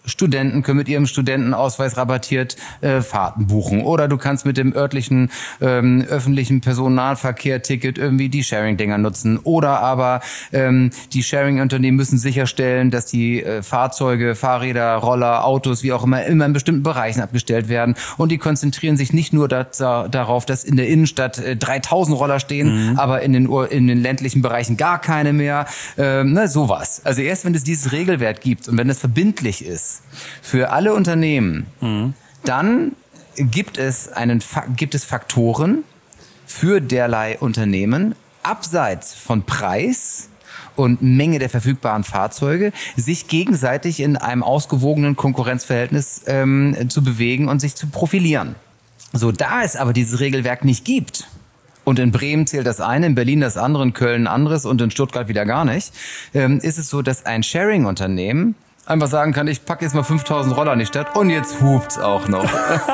Studenten können mit ihrem Studentenausweis rabattiert äh, Fahrten buchen. Oder du kannst mit dem örtlichen ähm, öffentlichen Personennahverkehr-Ticket irgendwie die Sharing-Dinger nutzen. Oder aber ähm, die Sharing-Unternehmen müssen sicherstellen, dass die äh, Fahrzeuge, Fahrräder, Roller, Autos, wie auch immer, immer in bestimmten Bereichen abgestellt werden. Und die konzentrieren sich nicht nur das, darauf, dass in der Innenstadt äh, dreitausend Roller stehen, mhm. aber in den, in den ländlichen Bereichen gar keine mehr. Ähm, ne, sowas. Also erst wenn es dieses Regelwerk gibt und wenn es verbindlich ist, für alle Unternehmen, mhm. dann gibt es einen, gibt es Faktoren für derlei Unternehmen, abseits von Preis und Menge der verfügbaren Fahrzeuge, sich gegenseitig in einem ausgewogenen Konkurrenzverhältnis ähm, zu bewegen und sich zu profilieren. So, da es aber dieses Regelwerk nicht gibt, und in Bremen zählt das eine, in Berlin das andere, in Köln ein anderes und in Stuttgart wieder gar nicht, ähm, ist es so, dass ein Sharing-Unternehmen einfach sagen kann, ich packe jetzt mal fünftausend Roller in die Stadt und jetzt hupt's auch noch.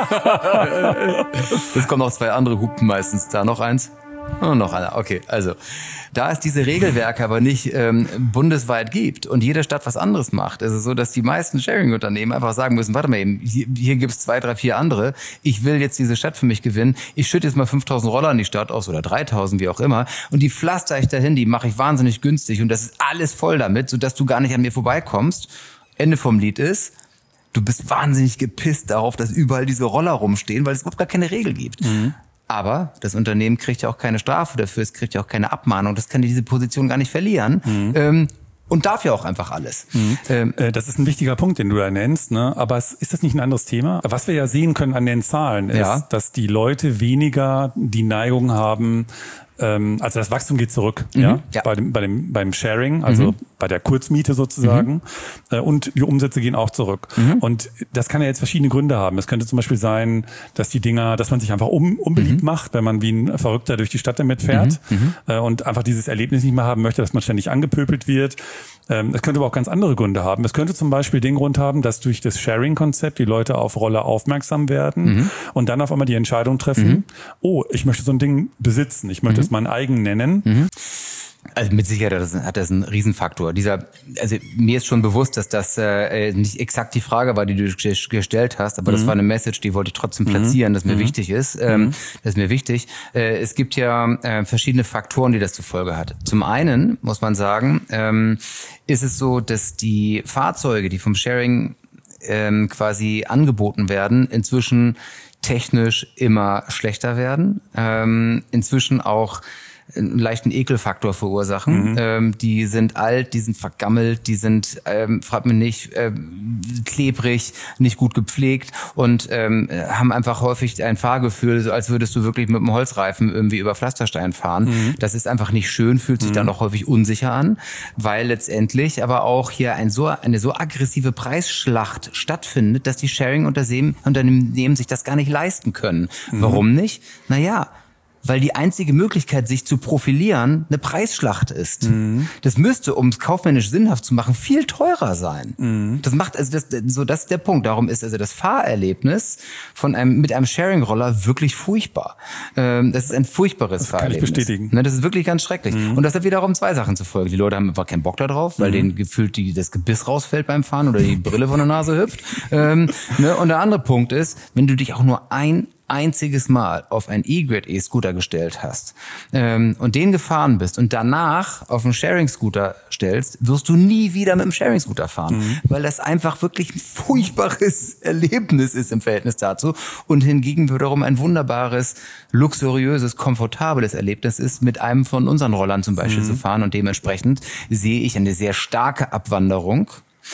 Es kommen noch zwei andere Hupen meistens. Da noch eins. Oh, noch einer. Okay, also da es diese Regelwerke aber nicht ähm, bundesweit gibt und jede Stadt was anderes macht, ist es so, dass die meisten Sharing-Unternehmen einfach sagen müssen, warte mal eben, hier, hier gibt's zwei, drei, vier andere. Ich will jetzt diese Stadt für mich gewinnen. Ich schütte jetzt mal fünftausend Roller in die Stadt aus oder dreitausend, wie auch immer. Und die pflaster ich dahin, die mache ich wahnsinnig günstig und das ist alles voll damit, sodass du gar nicht an mir vorbeikommst. Ende vom Lied ist, du bist wahnsinnig gepisst darauf, dass überall diese Roller rumstehen, weil es überhaupt gar keine Regel gibt. Mhm. Aber das Unternehmen kriegt ja auch keine Strafe dafür, es kriegt ja auch keine Abmahnung, das kann diese Position gar nicht verlieren. Mhm. Ähm, und darf ja auch einfach alles. Mhm. Ähm, das ist ein wichtiger Punkt, den du da nennst, ne? Aber es, ist das nicht ein anderes Thema? Was wir ja sehen können an den Zahlen ist, ja. dass die Leute weniger die Neigung haben, also das Wachstum geht zurück, mhm, ja, ja, bei dem, bei dem, beim Sharing, also mhm. bei der Kurzmiete sozusagen, mhm. und die Umsätze gehen auch zurück. Mhm. Und das kann ja jetzt verschiedene Gründe haben. Es könnte zum Beispiel sein, dass die Dinger, dass man sich einfach un, unbeliebt mhm. macht, wenn man wie ein Verrückter durch die Stadt damit fährt, mhm. und einfach dieses Erlebnis nicht mehr haben möchte, dass man ständig angepöbelt wird. Es könnte aber auch ganz andere Gründe haben. Es könnte zum Beispiel den Grund haben, dass durch das Sharing-Konzept die Leute auf Roller aufmerksam werden mhm. und dann auf einmal die Entscheidung treffen, mhm. oh, ich möchte so ein Ding besitzen, ich möchte mhm. es mein eigen nennen. Mhm. Also mit Sicherheit hat das, hat das einen Riesenfaktor. Dieser, also mir ist schon bewusst, dass das äh, nicht exakt die Frage war, die du gestellt hast, aber mhm. das war eine Message, die wollte ich trotzdem platzieren, mhm. dass mir mhm. wichtig ist. Ähm, mhm. Das ist mir wichtig. Äh, es gibt ja äh, verschiedene Faktoren, die das zur Folge hat. Zum einen muss man sagen, ähm, ist es so, dass die Fahrzeuge, die vom Sharing ähm, quasi angeboten werden, inzwischen technisch immer schlechter werden. Ähm, inzwischen auch einen leichten Ekelfaktor verursachen. Mhm. Ähm, die sind alt, die sind vergammelt, die sind, ähm, fragt mich nicht, ähm, klebrig, nicht gut gepflegt und ähm, haben einfach häufig ein Fahrgefühl, so als würdest du wirklich mit einem Holzreifen irgendwie über Pflasterstein fahren. Mhm. Das ist einfach nicht schön, fühlt sich mhm. dann auch häufig unsicher an, weil letztendlich aber auch hier ein so, eine so aggressive Preisschlacht stattfindet, dass die Sharing-Unternehmen sich das gar nicht leisten können. Mhm. Warum nicht? Naja, weil die einzige Möglichkeit, sich zu profilieren, eine Preisschlacht ist. Mhm. Das müsste, um es kaufmännisch sinnhaft zu machen, viel teurer sein. Mhm. Das macht, also das, so das ist der Punkt. Darum ist also das Fahrerlebnis von einem, mit einem Sharing-Roller wirklich furchtbar. Ähm, das ist ein furchtbares das Fahrerlebnis. Kann ich bestätigen. Ne, das ist wirklich ganz schrecklich. Mhm. Und das hat wiederum zwei Sachen zur Folge. Die Leute haben einfach keinen Bock da drauf, weil mhm. denen gefühlt die, das Gebiss rausfällt beim Fahren oder die Brille von der Nase hüpft. Ähm, ne? Und der andere Punkt ist, wenn du dich auch nur ein einziges Mal auf ein E-Grid E-Scooter gestellt hast ähm, und den gefahren bist und danach auf einen Sharing-Scooter stellst, wirst du nie wieder mit dem Sharing-Scooter fahren, mhm. weil das einfach wirklich ein furchtbares Erlebnis ist im Verhältnis dazu und hingegen wiederum ein wunderbares, luxuriöses, komfortables Erlebnis ist, mit einem von unseren Rollern zum Beispiel mhm. zu fahren und dementsprechend sehe ich eine sehr starke Abwanderung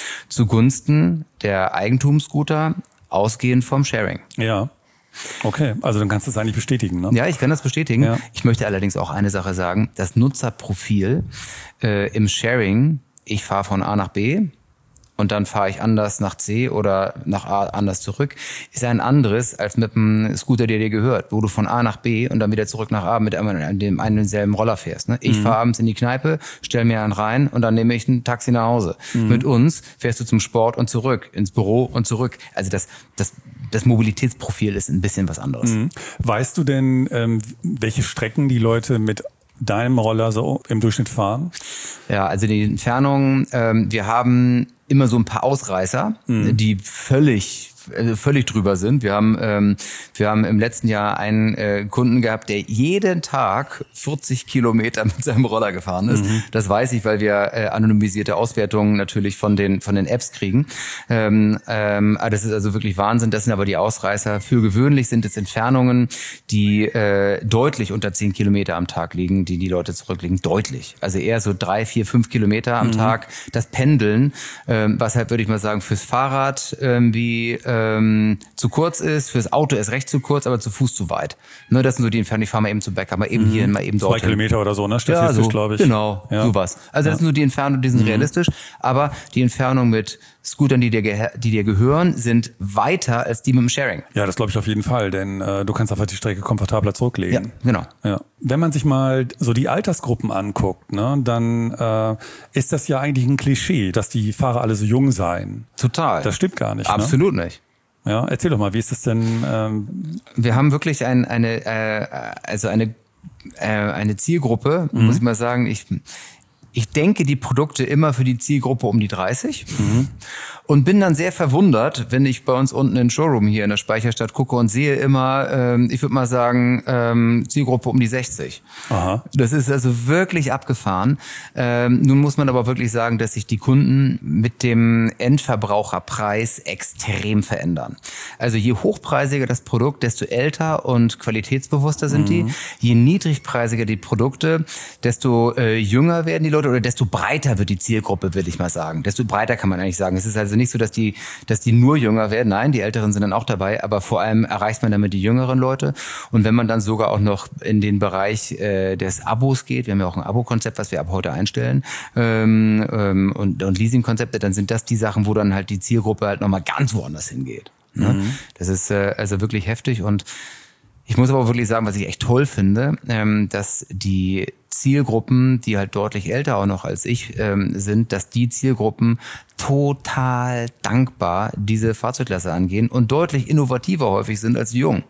zugunsten der Eigentumsscooter, ausgehend vom Sharing. Ja. Okay, also dann kannst du es eigentlich bestätigen, ne? Ja, ich kann das bestätigen. Ja. Ich möchte allerdings auch eine Sache sagen. Das Nutzerprofil äh, im Sharing, ich fahre von A nach B und dann fahre ich anders nach C oder nach A anders zurück, ist ein anderes als mit einem Scooter, der dir gehört, wo du von A nach B und dann wieder zurück nach A mit einem, dem einen selben Roller fährst. Ne? Ich mhm. fahre abends in die Kneipe, stell mir einen rein und dann nehme ich ein Taxi nach Hause. Mhm. Mit uns fährst du zum Sport und zurück, ins Büro und zurück. Also das, das, das Mobilitätsprofil ist ein bisschen was anderes. Mhm. Weißt du denn, ähm, welche Strecken die Leute mit deinem Roller so im Durchschnitt fahren? Ja, also die Entfernung, ähm, wir haben immer so ein paar Ausreißer, mhm. die völlig also völlig drüber sind. Wir haben ähm, wir haben im letzten Jahr einen äh, Kunden gehabt, der jeden Tag vierzig Kilometer mit seinem Roller gefahren ist. Mhm. Das weiß ich, weil wir äh, anonymisierte Auswertungen natürlich von den von den Apps kriegen. Ähm, ähm, das ist also wirklich Wahnsinn. Das sind aber die Ausreißer. Für gewöhnlich sind es Entfernungen, die äh, deutlich unter zehn Kilometer am Tag liegen, die die Leute zurücklegen. Deutlich. Also eher so drei, vier, fünf Kilometer am mhm. Tag. Das Pendeln, ähm, was halt, würde ich mal sagen, fürs Fahrrad ähm, wie ähm, zu kurz ist, fürs Auto ist recht zu kurz, aber zu Fuß zu weit. Ne, das sind so die Entfernungen. Ich fahre mal eben zu Bäcker, mal eben mhm. hier, mal eben dort. Zwei Kilometer oder so, ne? Statistisch, ja, so, glaube ich. Genau, ja. sowas. Also das ja. sind nur die Entfernungen, die sind mhm. realistisch, aber die Entfernungen mit Scootern, die dir, die dir gehören, sind weiter als die mit dem Sharing. Ja, das glaube ich auf jeden Fall, denn äh, du kannst einfach die Strecke komfortabler zurücklegen. Ja, genau. Ja. Wenn man sich mal so die Altersgruppen anguckt, ne, dann äh, ist das ja eigentlich ein Klischee, dass die Fahrer alle so jung seien. Total. Das stimmt gar nicht. Absolut ne? nicht. Ja, erzähl doch mal, wie ist das denn? Ähm Wir haben wirklich ein, eine, äh, also eine, äh, eine Zielgruppe, mhm. muss ich mal sagen. Ich, ich denke die Produkte immer für die Zielgruppe um die dreißig mhm. und bin dann sehr verwundert, wenn ich bei uns unten in den Showroom hier in der Speicherstadt gucke und sehe immer, ähm, ich würde mal sagen, ähm, Zielgruppe um die sechzig. Aha. Das ist also wirklich abgefahren. Ähm, nun muss man aber wirklich sagen, dass sich die Kunden mit dem Endverbraucherpreis extrem verändern. Also je hochpreisiger das Produkt, desto älter und qualitätsbewusster sind mhm. die. Je niedrigpreisiger die Produkte, desto äh, jünger werden die Leute oder desto breiter wird die Zielgruppe, will ich mal sagen. Desto breiter kann man eigentlich sagen. Es ist also nicht so, dass die, dass die nur jünger werden. Nein, die Älteren sind dann auch dabei, aber vor allem erreicht man damit die jüngeren Leute. Und wenn man dann sogar auch noch in den Bereich äh, des Abos geht, wir haben ja auch ein Abo-Konzept, was wir ab heute einstellen, ähm, ähm, und, und Leasing-Konzepte, dann sind das die Sachen, wo dann halt die Zielgruppe halt nochmal ganz woanders hingeht. Ne? Mhm. Das ist äh, also wirklich heftig und ich muss aber wirklich sagen, was ich echt toll finde, ähm, dass die Zielgruppen, die halt deutlich älter auch noch als ich ähm, sind, dass die Zielgruppen total dankbar diese Fahrzeugklasse angehen und deutlich innovativer häufig sind als die Jungen.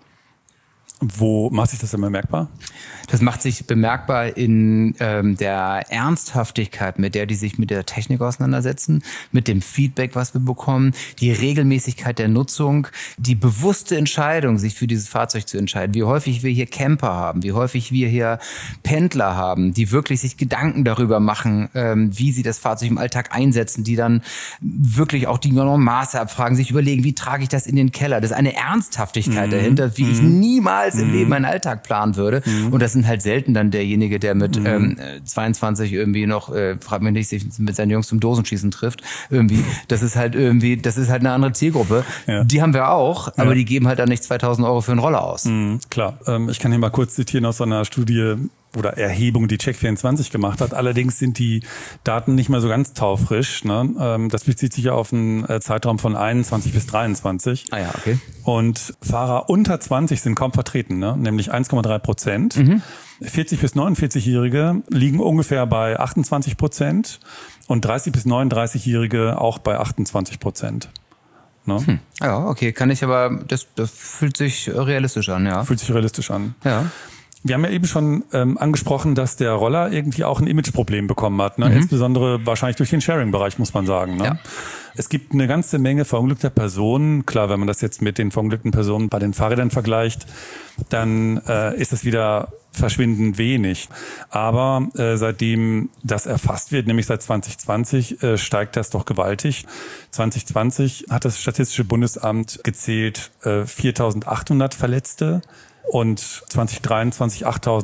Wo macht sich das denn bemerkbar? Das macht sich bemerkbar in ähm, der Ernsthaftigkeit, mit der die sich mit der Technik auseinandersetzen, mit dem Feedback, was wir bekommen, die Regelmäßigkeit der Nutzung, die bewusste Entscheidung, sich für dieses Fahrzeug zu entscheiden, wie häufig wir hier Camper haben, wie häufig wir hier Pendler haben, die wirklich sich Gedanken darüber machen, ähm, wie sie das Fahrzeug im Alltag einsetzen, die dann wirklich auch die genauen Maße abfragen, sich überlegen, wie trage ich das in den Keller. Das ist eine Ernsthaftigkeit mhm. dahinter, wie mhm. ich niemals im Leben meinen Alltag planen würde. Mhm. Und das sind halt selten dann derjenige, der mit mhm. ähm, zweiundzwanzig irgendwie noch, äh, frag mich nicht, sich mit seinen Jungs zum Dosenschießen trifft. Irgendwie, das ist halt irgendwie, das ist halt eine andere Zielgruppe. Ja. Die haben wir auch, aber ja. die geben halt dann nicht zweitausend Euro für einen Roller aus. Mhm, klar. Ähm, ich kann hier mal kurz zitieren aus so einer Studie oder Erhebung, die Check vierundzwanzig gemacht hat. Allerdings sind die Daten nicht mehr so ganz taufrisch. Ne? Ähm, das bezieht sich ja auf einen äh, Zeitraum von einundzwanzig bis dreiundzwanzig. Ah ja, okay. Und Fahrer unter zwanzig sind kaum vertreten, ne? Nämlich eins Komma drei Prozent. Mhm. vierzig bis neunundvierzig-Jährige liegen ungefähr bei achtundzwanzig Prozent und dreißig bis neununddreißig-Jährige auch bei achtundzwanzig Prozent. Ne? Hm. Ja, okay, kann ich aber, das, das fühlt sich realistisch an, ja. Fühlt sich realistisch an. Ja. Wir haben ja eben schon ähm, angesprochen, dass der Roller irgendwie auch ein Imageproblem bekommen hat. Ne? Mhm. Insbesondere wahrscheinlich durch den Sharing-Bereich, muss man sagen. Ne? Ja. Es gibt eine ganze Menge verunglückter Personen. Klar, wenn man das jetzt mit den verunglückten Personen bei den Fahrrädern vergleicht, dann äh, ist es wieder verschwindend wenig. Aber äh, seitdem das erfasst wird, nämlich seit zwanzig zwanzig, äh, steigt das doch gewaltig. zwanzig zwanzig hat das Statistische Bundesamt gezählt äh, viertausendachthundert Verletzte. Und zwanzig dreiundzwanzig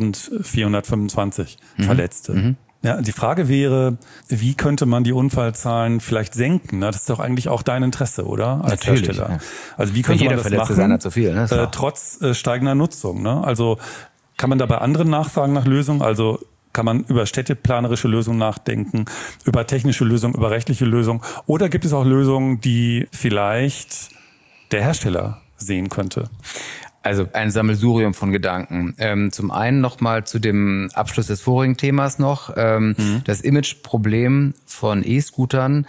achttausendvierhundertfünfundzwanzig mhm. Verletzte. Mhm. Ja, die Frage wäre, wie könnte man die Unfallzahlen vielleicht senken? Das ist doch eigentlich auch dein Interesse, oder? Als Natürlich, Hersteller. Ja. Also wie könnte man das Verletzte machen, einer zu viel, ne? äh, trotz äh, steigender Nutzung? Ne? Also kann man da bei anderen nachfragen nach Lösungen? Also kann man über städteplanerische Lösungen nachdenken, über technische Lösungen, über rechtliche Lösungen? Oder gibt es auch Lösungen, die vielleicht der Hersteller sehen könnte? Also ein Sammelsurium von Gedanken. Ähm, zum einen nochmal zu dem Abschluss des vorigen Themas noch. Ähm, mhm. Das Imageproblem von E-Scootern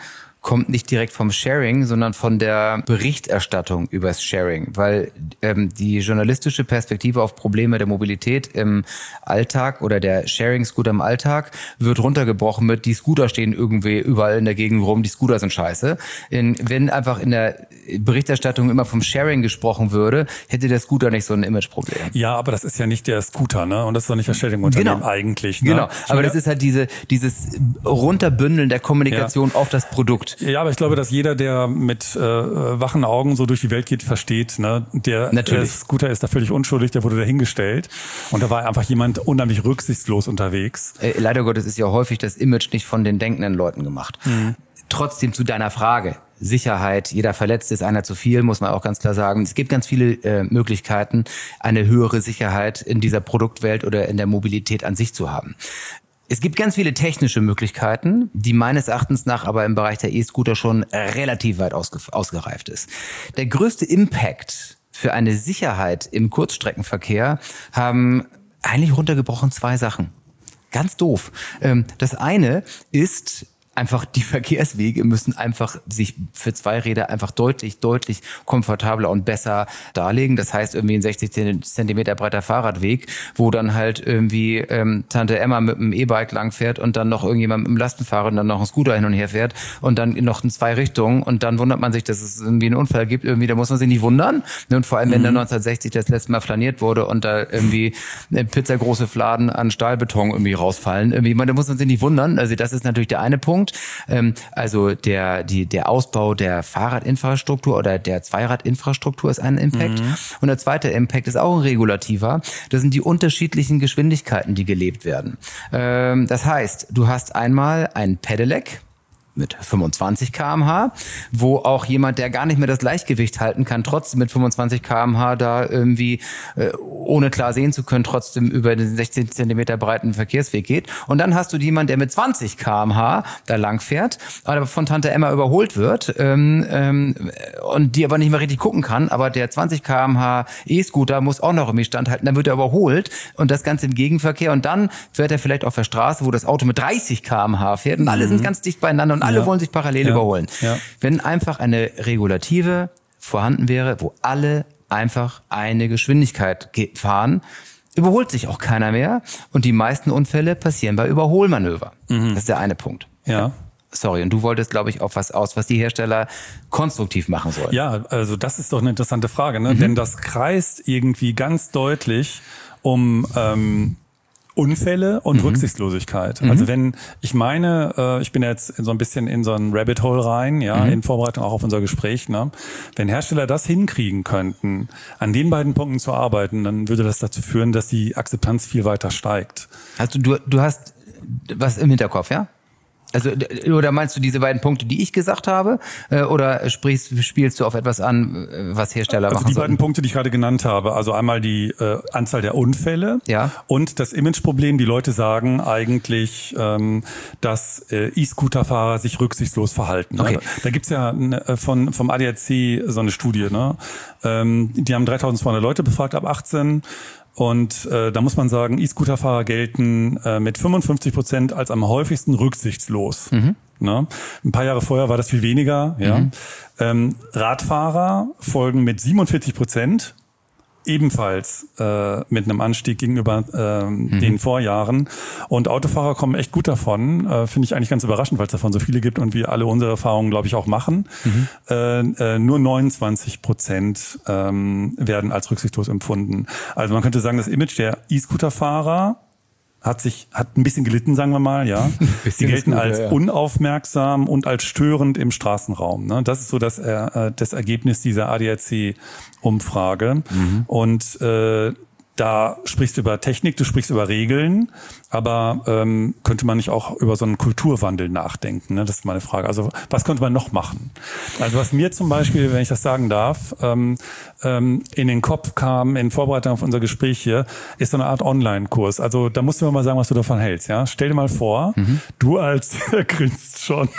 kommt nicht direkt vom Sharing, sondern von der Berichterstattung übers Sharing, weil ähm, die journalistische Perspektive auf Probleme der Mobilität im Alltag oder der Sharing-Scooter im Alltag wird runtergebrochen mit, die Scooter stehen irgendwie überall in der Gegend rum, die Scooter sind scheiße. In, wenn einfach in der Berichterstattung immer vom Sharing gesprochen würde, hätte der Scooter nicht so ein Imageproblem. Ja, aber das ist ja nicht der Scooter, ne? Und das ist doch nicht das Sharing-Unternehmen genau. eigentlich. Ne? Genau, aber das ist halt diese dieses Runterbündeln der Kommunikation ja. auf das Produkt. Ja, aber ich glaube, dass jeder, der mit äh, wachen Augen so durch die Welt geht, versteht, ne? Der, der Scooter ist da völlig unschuldig, der wurde dahingestellt und da war einfach jemand unheimlich rücksichtslos unterwegs. Äh, leider Gottes ist ja häufig das Image nicht von den denkenden Leuten gemacht. Mhm. Trotzdem zu deiner Frage. Sicherheit, jeder Verletzte ist einer zu viel, muss man auch ganz klar sagen. Es gibt ganz viele äh, Möglichkeiten, eine höhere Sicherheit in dieser Produktwelt oder in der Mobilität an sich zu haben. Es gibt ganz viele technische Möglichkeiten, die meines Erachtens nach aber im Bereich der E-Scooter schon relativ weit ausge- ausgereift ist. Der größte Impact für eine Sicherheit im Kurzstreckenverkehr haben eigentlich runtergebrochen zwei Sachen. Ganz doof. Ähm, das eine ist einfach, die Verkehrswege müssen einfach sich für Zweiräder einfach deutlich, deutlich komfortabler und besser darlegen. Das heißt irgendwie ein sechzig Zentimeter breiter Fahrradweg, wo dann halt irgendwie ähm, Tante Emma mit dem E-Bike langfährt und dann noch irgendjemand mit dem Lastenfahrrad und dann noch ein Scooter hin und her fährt und dann noch in zwei Richtungen und dann wundert man sich, dass es irgendwie einen Unfall gibt. Irgendwie, da muss man sich nicht wundern. Und vor allem, wenn mhm. da neunzehnhundertsechzig das letzte Mal flaniert wurde und da irgendwie pizzagroße Fladen an Stahlbeton irgendwie rausfallen. Irgendwie, da muss man sich nicht wundern. Also das ist natürlich der eine Punkt. Also der, die, der Ausbau der Fahrradinfrastruktur oder der Zweiradinfrastruktur ist ein Impact. Mhm. Und der zweite Impact ist auch ein regulativer. Das sind die unterschiedlichen Geschwindigkeiten, die gelebt werden. Das heißt, du hast einmal ein Pedelec mit fünfundzwanzig Kilometer pro Stunde, wo auch jemand, der gar nicht mehr das Gleichgewicht halten kann, trotzdem mit fünfundzwanzig Kilometer pro Stunde da irgendwie, äh, ohne klar sehen zu können, trotzdem über den sechzehn Zentimeter breiten Verkehrsweg geht. Und dann hast du jemanden, der mit zwanzig Kilometer pro Stunde da lang fährt, aber von Tante Emma überholt wird ähm, ähm, und die aber nicht mehr richtig gucken kann, aber der zwanzig Kilometer pro Stunde E-Scooter muss auch noch irgendwie standhalten, dann wird er überholt und das Ganze im Gegenverkehr und dann fährt er vielleicht auf der Straße, wo das Auto mit dreißig Kilometer pro Stunde fährt und alle mhm. sind ganz dicht beieinander und alle ja. wollen sich parallel ja. überholen. Ja. Wenn einfach eine Regulative vorhanden wäre, wo alle einfach eine Geschwindigkeit fahren, überholt sich auch keiner mehr und die meisten Unfälle passieren bei Überholmanöver. Mhm. Das ist der eine Punkt. Ja. Sorry, und du wolltest, glaube ich, auf was aus, was die Hersteller konstruktiv machen sollen. Ja, also das ist doch eine interessante Frage, ne? Mhm. Denn das kreist irgendwie ganz deutlich um ähm, Unfälle und mhm. Rücksichtslosigkeit. Mhm. Also wenn, ich meine, äh, ich bin jetzt so ein bisschen in so ein Rabbit Hole rein, ja, mhm. in Vorbereitung auch auf unser Gespräch, ne? Wenn Hersteller das hinkriegen könnten, an den beiden Punkten zu arbeiten, dann würde das dazu führen, dass die Akzeptanz viel weiter steigt. Also du, du hast was im Hinterkopf, ja? Also, oder meinst du diese beiden Punkte, die ich gesagt habe, oder sprichst, spielst du auf etwas an, was Hersteller also machen die sollen? beiden Punkte, die ich gerade genannt habe, also einmal die äh, Anzahl der Unfälle ja. und das Imageproblem. Die Leute sagen eigentlich, ähm, dass äh, E-Scooter-Fahrer sich rücksichtslos verhalten. Okay. Also, da gibt's ja ne, von vom A D A C so eine Studie, ne? Ähm, die haben dreitausendzweihundert Leute befragt ab achtzehn. Und äh, da muss man sagen, E-Scooter-Fahrer gelten äh, mit fünfundfünfzig Prozent als am häufigsten rücksichtslos. Mhm. Ne? Ein paar Jahre vorher war das viel weniger. Ja. Mhm. Ähm, Radfahrer folgen mit siebenundvierzig Prozent, ebenfalls äh, mit einem Anstieg gegenüber äh, mhm. den Vorjahren. Und Autofahrer kommen echt gut davon. Äh, finde ich eigentlich ganz überraschend, weil es davon so viele gibt und wir alle unsere Erfahrungen, glaube ich, auch machen. Mhm. Äh, äh, nur neunundzwanzig Prozent ähm, werden als rücksichtslos empfunden. Also man könnte sagen, das Image der E-Scooter-Fahrer hat sich, hat ein bisschen gelitten, sagen wir mal, ja. Die gelten gut, als ja, ja. unaufmerksam und als störend im Straßenraum. Ne? Das ist so das, äh, das Ergebnis dieser A D A C-Umfrage. Mhm. Und äh, da sprichst du über Technik, du sprichst über Regeln, aber ähm, könnte man nicht auch über so einen Kulturwandel nachdenken? Ne? Das ist meine Frage. Also was könnte man noch machen? Also was mir zum Beispiel, wenn ich das sagen darf, ähm, ähm, in den Kopf kam in Vorbereitung auf unser Gespräch hier, ist so eine Art Online-Kurs. Also da musst du mir mal sagen, was du davon hältst. Ja? Stell dir mal vor, mhm. du als, grinst schon,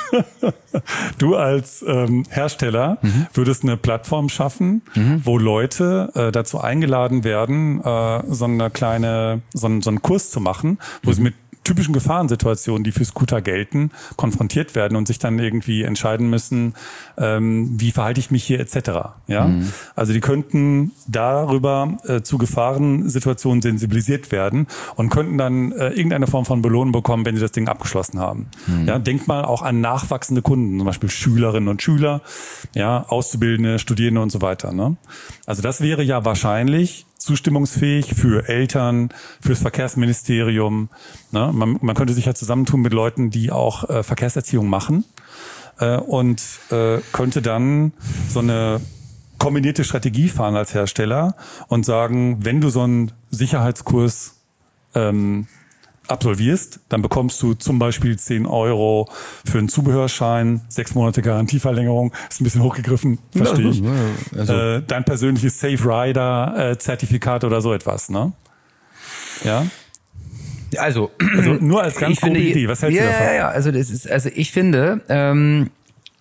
du als ähm, Hersteller mhm. würdest eine Plattform schaffen, mhm. wo Leute äh, dazu eingeladen werden, äh, so eine kleine, so, ein, so einen Kurs zu machen, wo mhm. sie mit typischen Gefahrensituationen, die für Scooter gelten, konfrontiert werden und sich dann irgendwie entscheiden müssen, ähm, wie verhalte ich mich hier et cetera. Ja? Mhm. Also die könnten darüber äh, zu Gefahrensituationen sensibilisiert werden und könnten dann äh, irgendeine Form von Belohnung bekommen, wenn sie das Ding abgeschlossen haben. Mhm. Ja, denkt mal auch an nachwachsende Kunden, zum Beispiel Schülerinnen und Schüler, ja, Auszubildende, Studierende und so weiter. Ne? Also das wäre ja wahrscheinlich zustimmungsfähig für Eltern, fürs Verkehrsministerium. Ne? Man, man könnte sich ja zusammentun mit Leuten, die auch äh, Verkehrserziehung machen äh, und äh, könnte dann so eine kombinierte Strategie fahren als Hersteller und sagen, wenn du so einen Sicherheitskurs ähm, absolvierst, dann bekommst du zum Beispiel zehn Euro für einen Zubehörschein, sechs Monate Garantieverlängerung, ist ein bisschen hochgegriffen, verstehe ich. Also äh, dein persönliches Safe Rider äh, Zertifikat oder so etwas, ne? Ja. Also, also nur als ganz grobe Idee, was hältst ja, du davon? Ja, ja, also das ist, also ich finde, ähm,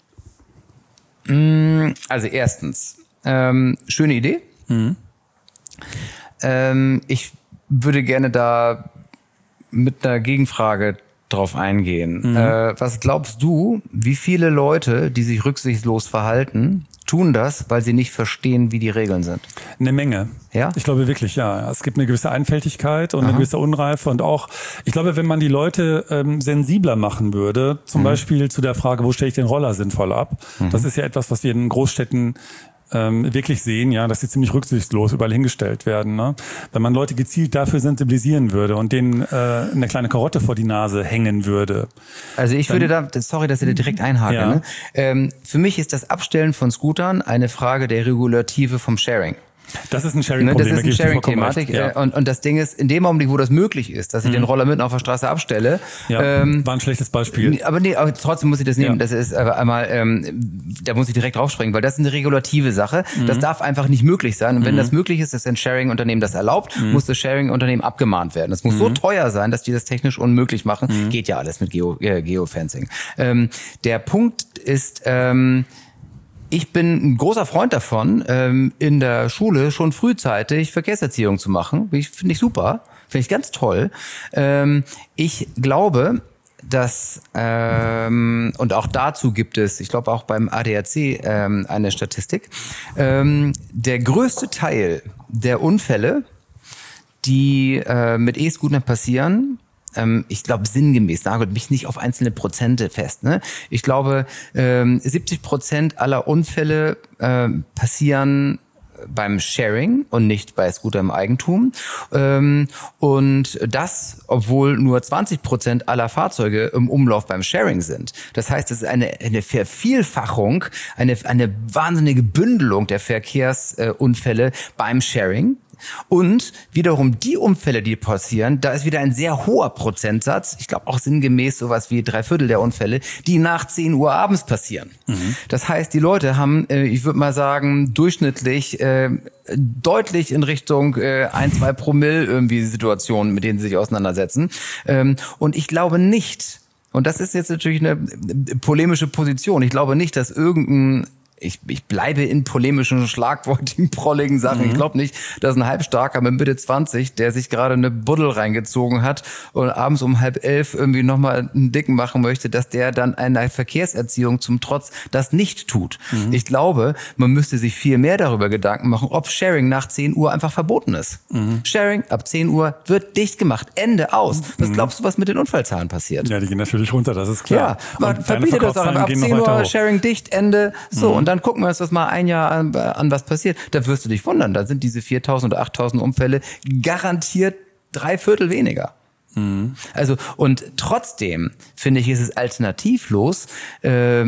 mh, also erstens, ähm, schöne Idee. Mhm. Ähm, ich würde gerne da mit einer Gegenfrage drauf eingehen. Mhm. Äh, was glaubst du, wie viele Leute, die sich rücksichtslos verhalten, tun das, weil sie nicht verstehen, wie die Regeln sind? Eine Menge. Ja? Ich glaube wirklich, ja. Es gibt eine gewisse Einfältigkeit und Aha. eine gewisse Unreife und auch, ich glaube, wenn man die Leute ähm, sensibler machen würde, zum mhm. Beispiel zu der Frage, wo stelle ich den Roller sinnvoll ab? Mhm. Das ist ja etwas, was wir in Großstädten Ähm, wirklich sehen, ja, dass sie ziemlich rücksichtslos überall hingestellt werden. Ne? Wenn man Leute gezielt dafür sensibilisieren würde und denen äh, eine kleine Karotte vor die Nase hängen würde. Also ich dann, würde da, sorry, dass ich da direkt einhake. Ja. Ne? Ähm, für mich ist das Abstellen von Scootern eine Frage der Regulative vom Sharing. Das ist ein Sharing-Problem. Ne, das ist eine Sharing-Thematik. Ja. Und, und das Ding ist, in dem Augenblick, wo das möglich ist, dass ich mhm. den Roller mitten auf der Straße abstelle. Ja, ähm, war ein schlechtes Beispiel. Aber nee, aber trotzdem muss ich das nehmen. Ja. Das ist aber einmal, ähm, da muss ich direkt draufspringen, weil das ist eine regulative Sache. Mhm. Das darf einfach nicht möglich sein. Und wenn mhm. das möglich ist, dass ein Sharing-Unternehmen das erlaubt, mhm. muss das Sharing-Unternehmen abgemahnt werden. Das muss mhm. so teuer sein, dass die das technisch unmöglich machen. Mhm. Geht ja alles mit Geo, äh, Geofencing. Ähm, der Punkt ist, ähm, ich bin ein großer Freund davon, in der Schule schon frühzeitig Verkehrserziehung zu machen. Finde ich super, finde ich ganz toll. Ich glaube, dass, und auch dazu gibt es, ich glaube auch beim A D A C eine Statistik, der größte Teil der Unfälle, die mit E-Scootern passieren, ich glaube sinngemäß, nagelt mich nicht auf einzelne Prozente fest. Ne? Ich glaube, ähm, siebzig Prozent aller Unfälle äh, passieren beim Sharing und nicht bei Scooter im Eigentum. Ähm, und das, obwohl nur zwanzig Prozent aller Fahrzeuge im Umlauf beim Sharing sind. Das heißt, es ist eine, eine Vervielfachung, eine, eine wahnsinnige Bündelung der Verkehrsunfälle beim Sharing. Und wiederum die Unfälle, die passieren, da ist wieder ein sehr hoher Prozentsatz, ich glaube auch sinngemäß sowas wie drei Viertel der Unfälle, die nach zehn Uhr abends passieren. Mhm. Das heißt, die Leute haben, ich würde mal sagen, durchschnittlich äh, deutlich in Richtung äh, ein, zwei Promille irgendwie Situationen, mit denen sie sich auseinandersetzen. Ähm, und ich glaube nicht, und das ist jetzt natürlich eine polemische Position, ich glaube nicht, dass irgendein Ich, ich bleibe in polemischen, schlagwortigen, prolligen Sachen. Mhm. Ich glaube nicht, dass ein Halbstarker mit Mitte zwanzig, der sich gerade eine Buddel reingezogen hat und abends um halb elf irgendwie nochmal einen Dicken machen möchte, dass der dann einer Verkehrserziehung zum Trotz das nicht tut. Mhm. Ich glaube, man müsste sich viel mehr darüber Gedanken machen, ob Sharing nach zehn Uhr einfach verboten ist. Mhm. Sharing ab zehn Uhr wird dicht gemacht. Ende aus. Was glaubst du, was mit den Unfallzahlen passiert? Ja, die gehen natürlich runter, das ist klar. Ja, man verbietet das auch. Ab zehn Uhr Sharing dicht, Ende. So, mhm. und dann gucken wir uns das mal ein Jahr an, an, was passiert. Da wirst du dich wundern. Da sind diese viertausend oder achttausend Unfälle garantiert drei Viertel weniger. Mhm. Also, und trotzdem, finde ich, ist es alternativlos, äh,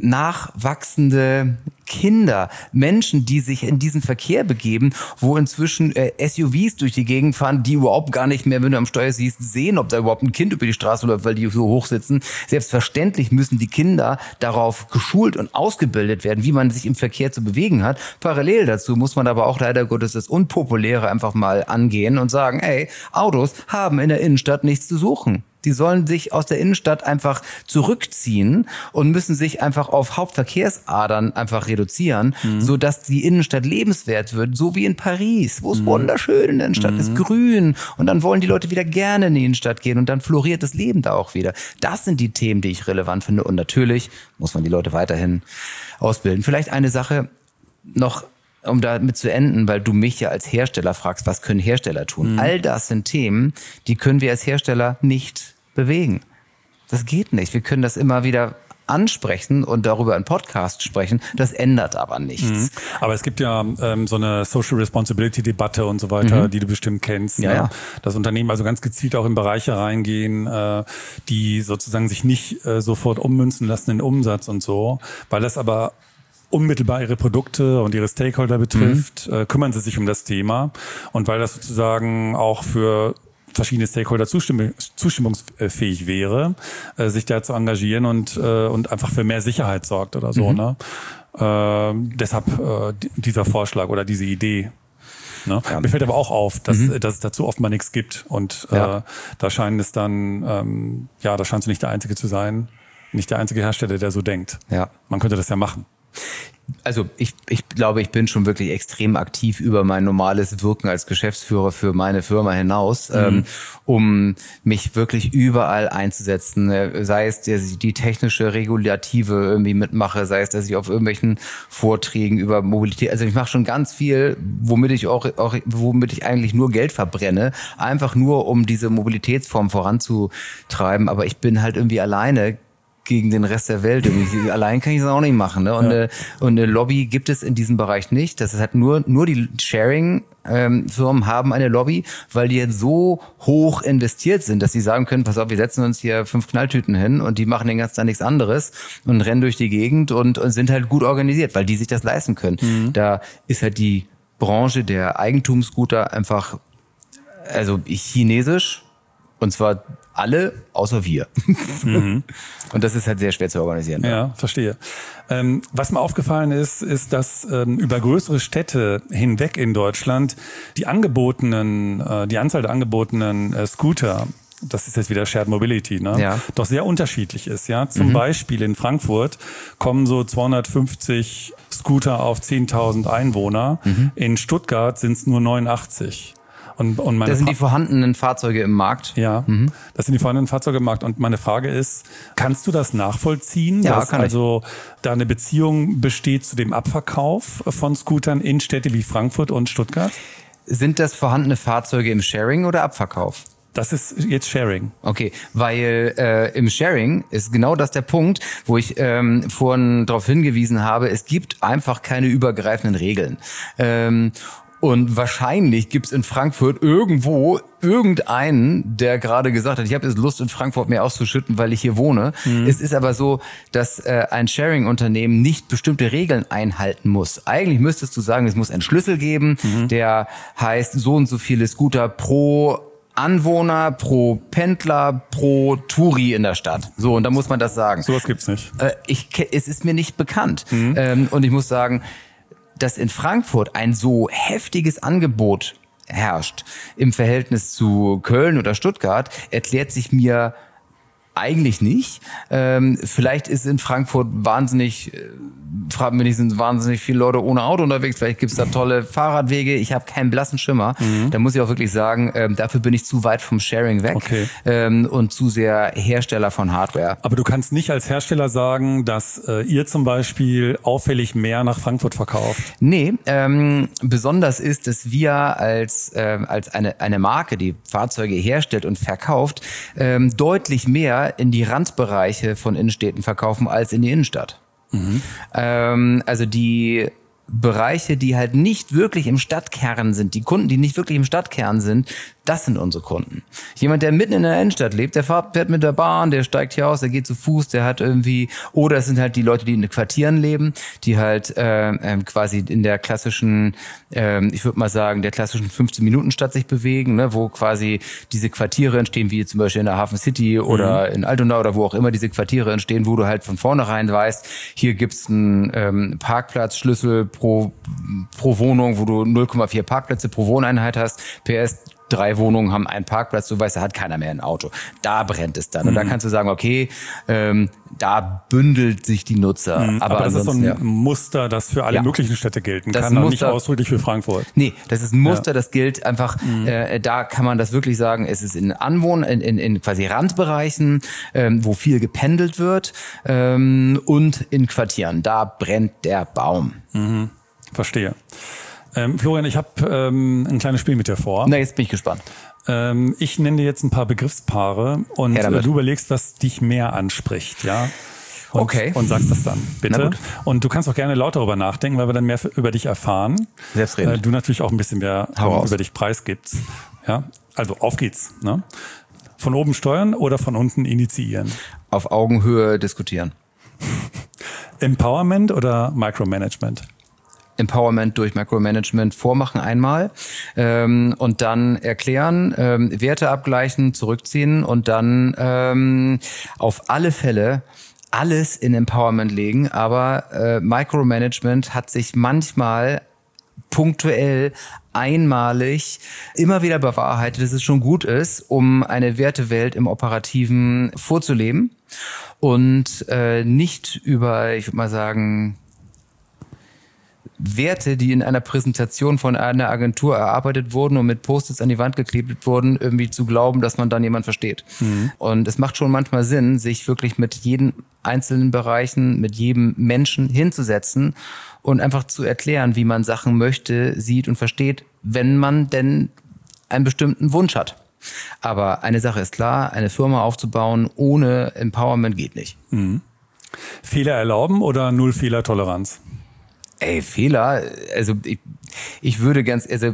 nachwachsende Kinder, Menschen, die sich in diesen Verkehr begeben, wo inzwischen äh, S U Vs durch die Gegend fahren, die überhaupt gar nicht mehr, wenn du am Steuer siehst, sehen, ob da überhaupt ein Kind über die Straße läuft, weil die so hoch sitzen. Selbstverständlich müssen die Kinder darauf geschult und ausgebildet werden, wie man sich im Verkehr zu bewegen hat. Parallel dazu muss man aber auch leider Gottes das Unpopuläre einfach mal angehen und sagen, ey, Autos haben in der Innenstadt nichts zu suchen. Die sollen sich aus der Innenstadt einfach zurückziehen und müssen sich einfach auf Hauptverkehrsadern einfach reduzieren, mhm. sodass die Innenstadt lebenswert wird, so wie in Paris, wo es mhm. wunderschön in der Innenstadt mhm. ist, grün. Und dann wollen die Leute wieder gerne in die Innenstadt gehen und dann floriert das Leben da auch wieder. Das sind die Themen, die ich relevant finde. Und natürlich muss man die Leute weiterhin ausbilden. Vielleicht eine Sache noch, um damit zu enden, weil du mich ja als Hersteller fragst, was können Hersteller tun? Mhm. All das sind Themen, die können wir als Hersteller nicht bewegen. Das geht nicht. Wir können das immer wieder ansprechen und darüber im Podcast sprechen. Das ändert aber nichts. Mhm. Aber es gibt ja ähm, so eine Social Responsibility Debatte und so weiter, mhm. die du bestimmt kennst. Ja, ne? ja. Dass Unternehmen also ganz gezielt auch in Bereiche reingehen, äh, die sozusagen sich nicht äh, sofort ummünzen lassen in Umsatz und so, weil das aber unmittelbar ihre Produkte und ihre Stakeholder betrifft, mhm. äh, kümmern sie sich um das Thema. Und weil das sozusagen auch für verschiedene Stakeholder zustimm- zustimmungsfähig wäre, äh, sich da zu engagieren und äh, und einfach für mehr Sicherheit sorgt oder so. Mhm. Ne? Äh, deshalb äh, dieser Vorschlag oder diese Idee. Ne? Ja. Mir fällt aber auch auf, dass, mhm. dass es dazu offenbar nichts gibt. Und ja. äh, da scheint es dann, ähm, ja, da scheint es nicht der Einzige zu sein, nicht der einzige Hersteller, der so denkt. Ja. Man könnte das ja machen. Also ich, ich glaube, ich bin schon wirklich extrem aktiv über mein normales Wirken als Geschäftsführer für meine Firma hinaus, mhm. ähm, um mich wirklich überall einzusetzen. Sei es die, die technische Regulative irgendwie mitmache, sei es, dass ich auf irgendwelchen Vorträgen über Mobilität, also ich mache schon ganz viel, womit ich auch, auch womit ich eigentlich nur Geld verbrenne, einfach nur um diese Mobilitätsform voranzutreiben. Aber ich bin halt irgendwie alleine gegen den Rest der Welt. Irgendwie. Allein kann ich das auch nicht machen. Ne? Und, ja. eine, und eine Lobby gibt es in diesem Bereich nicht. Das ist halt nur, nur die Sharing-Firmen haben eine Lobby, weil die jetzt so hoch investiert sind, dass sie sagen können, pass auf, wir setzen uns hier fünf Knalltüten hin und die machen den ganzen Tag nichts anderes und rennen durch die Gegend und, und sind halt gut organisiert, weil die sich das leisten können. Mhm. Da ist halt die Branche der Eigentumsscooter einfach, also chinesisch, und zwar alle, außer wir. Mhm. Und das ist halt sehr schwer zu organisieren. Ja, verstehe. Ähm, was mir aufgefallen ist, ist, dass ähm, über größere Städte hinweg in Deutschland die angebotenen, äh, die Anzahl der angebotenen äh, Scooter, das ist jetzt wieder Shared Mobility, ne? Ja. Doch sehr unterschiedlich ist. Ja, zum mhm. Beispiel in Frankfurt kommen so zweihundertfünfzig Scooter auf zehntausend Einwohner. Mhm. In Stuttgart sind es nur neunundachtzig. Und, und meine das sind die vorhandenen Fahrzeuge im Markt? Ja, mhm. das sind die vorhandenen Fahrzeuge im Markt. Und meine Frage ist, kannst du das nachvollziehen, ja, dass kann also ich. da eine Beziehung besteht zu dem Abverkauf von Scootern in Städte wie Frankfurt und Stuttgart? Sind das vorhandene Fahrzeuge im Sharing oder Abverkauf? Das ist jetzt Sharing. Okay, weil äh, im Sharing ist genau das der Punkt, wo ich ähm, vorhin darauf hingewiesen habe, es gibt einfach keine übergreifenden Regeln. Ähm, Und wahrscheinlich gibt's in Frankfurt irgendwo irgendeinen, der gerade gesagt hat, ich habe jetzt Lust, in Frankfurt mehr auszuschütten, weil ich hier wohne. Mhm. Es ist aber so, dass äh, ein Sharing-Unternehmen nicht bestimmte Regeln einhalten muss. Eigentlich müsstest du sagen, es muss einen Schlüssel geben, mhm. der heißt so und so viele Scooter pro Anwohner, pro Pendler, pro Touri in der Stadt. So, und da muss man das sagen. Sowas gibt's nicht. Äh, ich, es ist mir nicht bekannt. Mhm. Ähm, und ich muss sagen, dass in Frankfurt ein so heftiges Angebot herrscht im Verhältnis zu Köln oder Stuttgart, erklärt sich mir eigentlich nicht. Ähm, vielleicht ist in Frankfurt wahnsinnig, äh, fragen wir nicht, sind wahnsinnig viele Leute ohne Auto unterwegs, vielleicht gibt's da tolle Fahrradwege, ich habe keinen blassen Schimmer. Mhm. Da muss ich auch wirklich sagen, ähm, dafür bin ich zu weit vom Sharing weg okay. ähm, und zu sehr Hersteller von Hardware. Aber du kannst nicht als Hersteller sagen, dass äh, ihr zum Beispiel auffällig mehr nach Frankfurt verkauft? Nee, ähm, besonders ist, dass wir als, äh, als eine, eine Marke, die Fahrzeuge herstellt und verkauft, ähm, deutlich mehr in die Randbereiche von Innenstädten verkaufen als in die Innenstadt. Mhm. Ähm, also die Bereiche, die halt nicht wirklich im Stadtkern sind, die Kunden, die nicht wirklich im Stadtkern sind, das sind unsere Kunden. Jemand, der mitten in der Innenstadt lebt, der fährt, fährt mit der Bahn, der steigt hier aus, der geht zu Fuß, der hat irgendwie, oder es sind halt die Leute, die in den Quartieren leben, die halt äh, äh, quasi in der klassischen, äh, ich würde mal sagen, der klassischen fünfzehn-Minuten-Stadt sich bewegen, ne, wo quasi diese Quartiere entstehen, wie zum Beispiel in der Hafen City oder mhm. in Altona oder wo auch immer diese Quartiere entstehen, wo du halt von vornherein weißt, hier gibt's einen ähm, Parkplatzschlüssel pro pro Wohnung, wo du null Komma vier Parkplätze pro Wohneinheit hast. P S drei Wohnungen haben einen Parkplatz, du weißt, da hat keiner mehr ein Auto. Da brennt es dann. Mhm. Und da kannst du sagen, okay, ähm, da bündelt sich die Nutzer. Mhm. Aber, Aber das ist so ein ja. Muster, das für alle ja. möglichen Städte gelten das kann, und nicht ausdrücklich für Frankfurt. Nee, das ist ein Muster, ja. das gilt einfach, mhm. äh, da kann man das wirklich sagen, es ist in Anwohn, in, in, in quasi Randbereichen, ähm, wo viel gependelt wird, ähm, und in Quartieren. Da brennt der Baum. Mhm. Verstehe. Ähm, Florian, ich habe ähm, ein kleines Spiel mit dir vor. Na, jetzt bin ich gespannt. Ähm, ich nenne dir jetzt ein paar Begriffspaare und äh, du überlegst, was dich mehr anspricht, ja? Und, okay. Und sagst das dann, bitte. Na gut. Und du kannst auch gerne laut darüber nachdenken, weil wir dann mehr über dich erfahren. Selbstredend. Äh, du natürlich auch ein bisschen mehr Hau über dich preisgibst. Ja? Also auf geht's. Ne? Von oben steuern oder von unten initiieren? Auf Augenhöhe diskutieren. Empowerment oder Micromanagement? Empowerment durch Micromanagement vormachen einmal ähm, und dann erklären, ähm, Werte abgleichen, zurückziehen und dann ähm, auf alle Fälle alles in Empowerment legen. Aber äh, Micromanagement hat sich manchmal punktuell einmalig immer wieder bewahrheitet, dass es schon gut ist, um eine Wertewelt im Operativen vorzuleben und äh, nicht über, ich würde mal sagen, Werte, die in einer Präsentation von einer Agentur erarbeitet wurden und mit Post-its an die Wand geklebt wurden, irgendwie zu glauben, dass man dann jemand versteht. Mhm. Und es macht schon manchmal Sinn, sich wirklich mit jedem einzelnen Bereichen, mit jedem Menschen hinzusetzen und einfach zu erklären, wie man Sachen möchte, sieht und versteht, wenn man denn einen bestimmten Wunsch hat. Aber eine Sache ist klar, eine Firma aufzubauen ohne Empowerment geht nicht. Mhm. Fehler erlauben oder null Fehlertoleranz? Ey, Fehler, also ich, ich würde ganz, also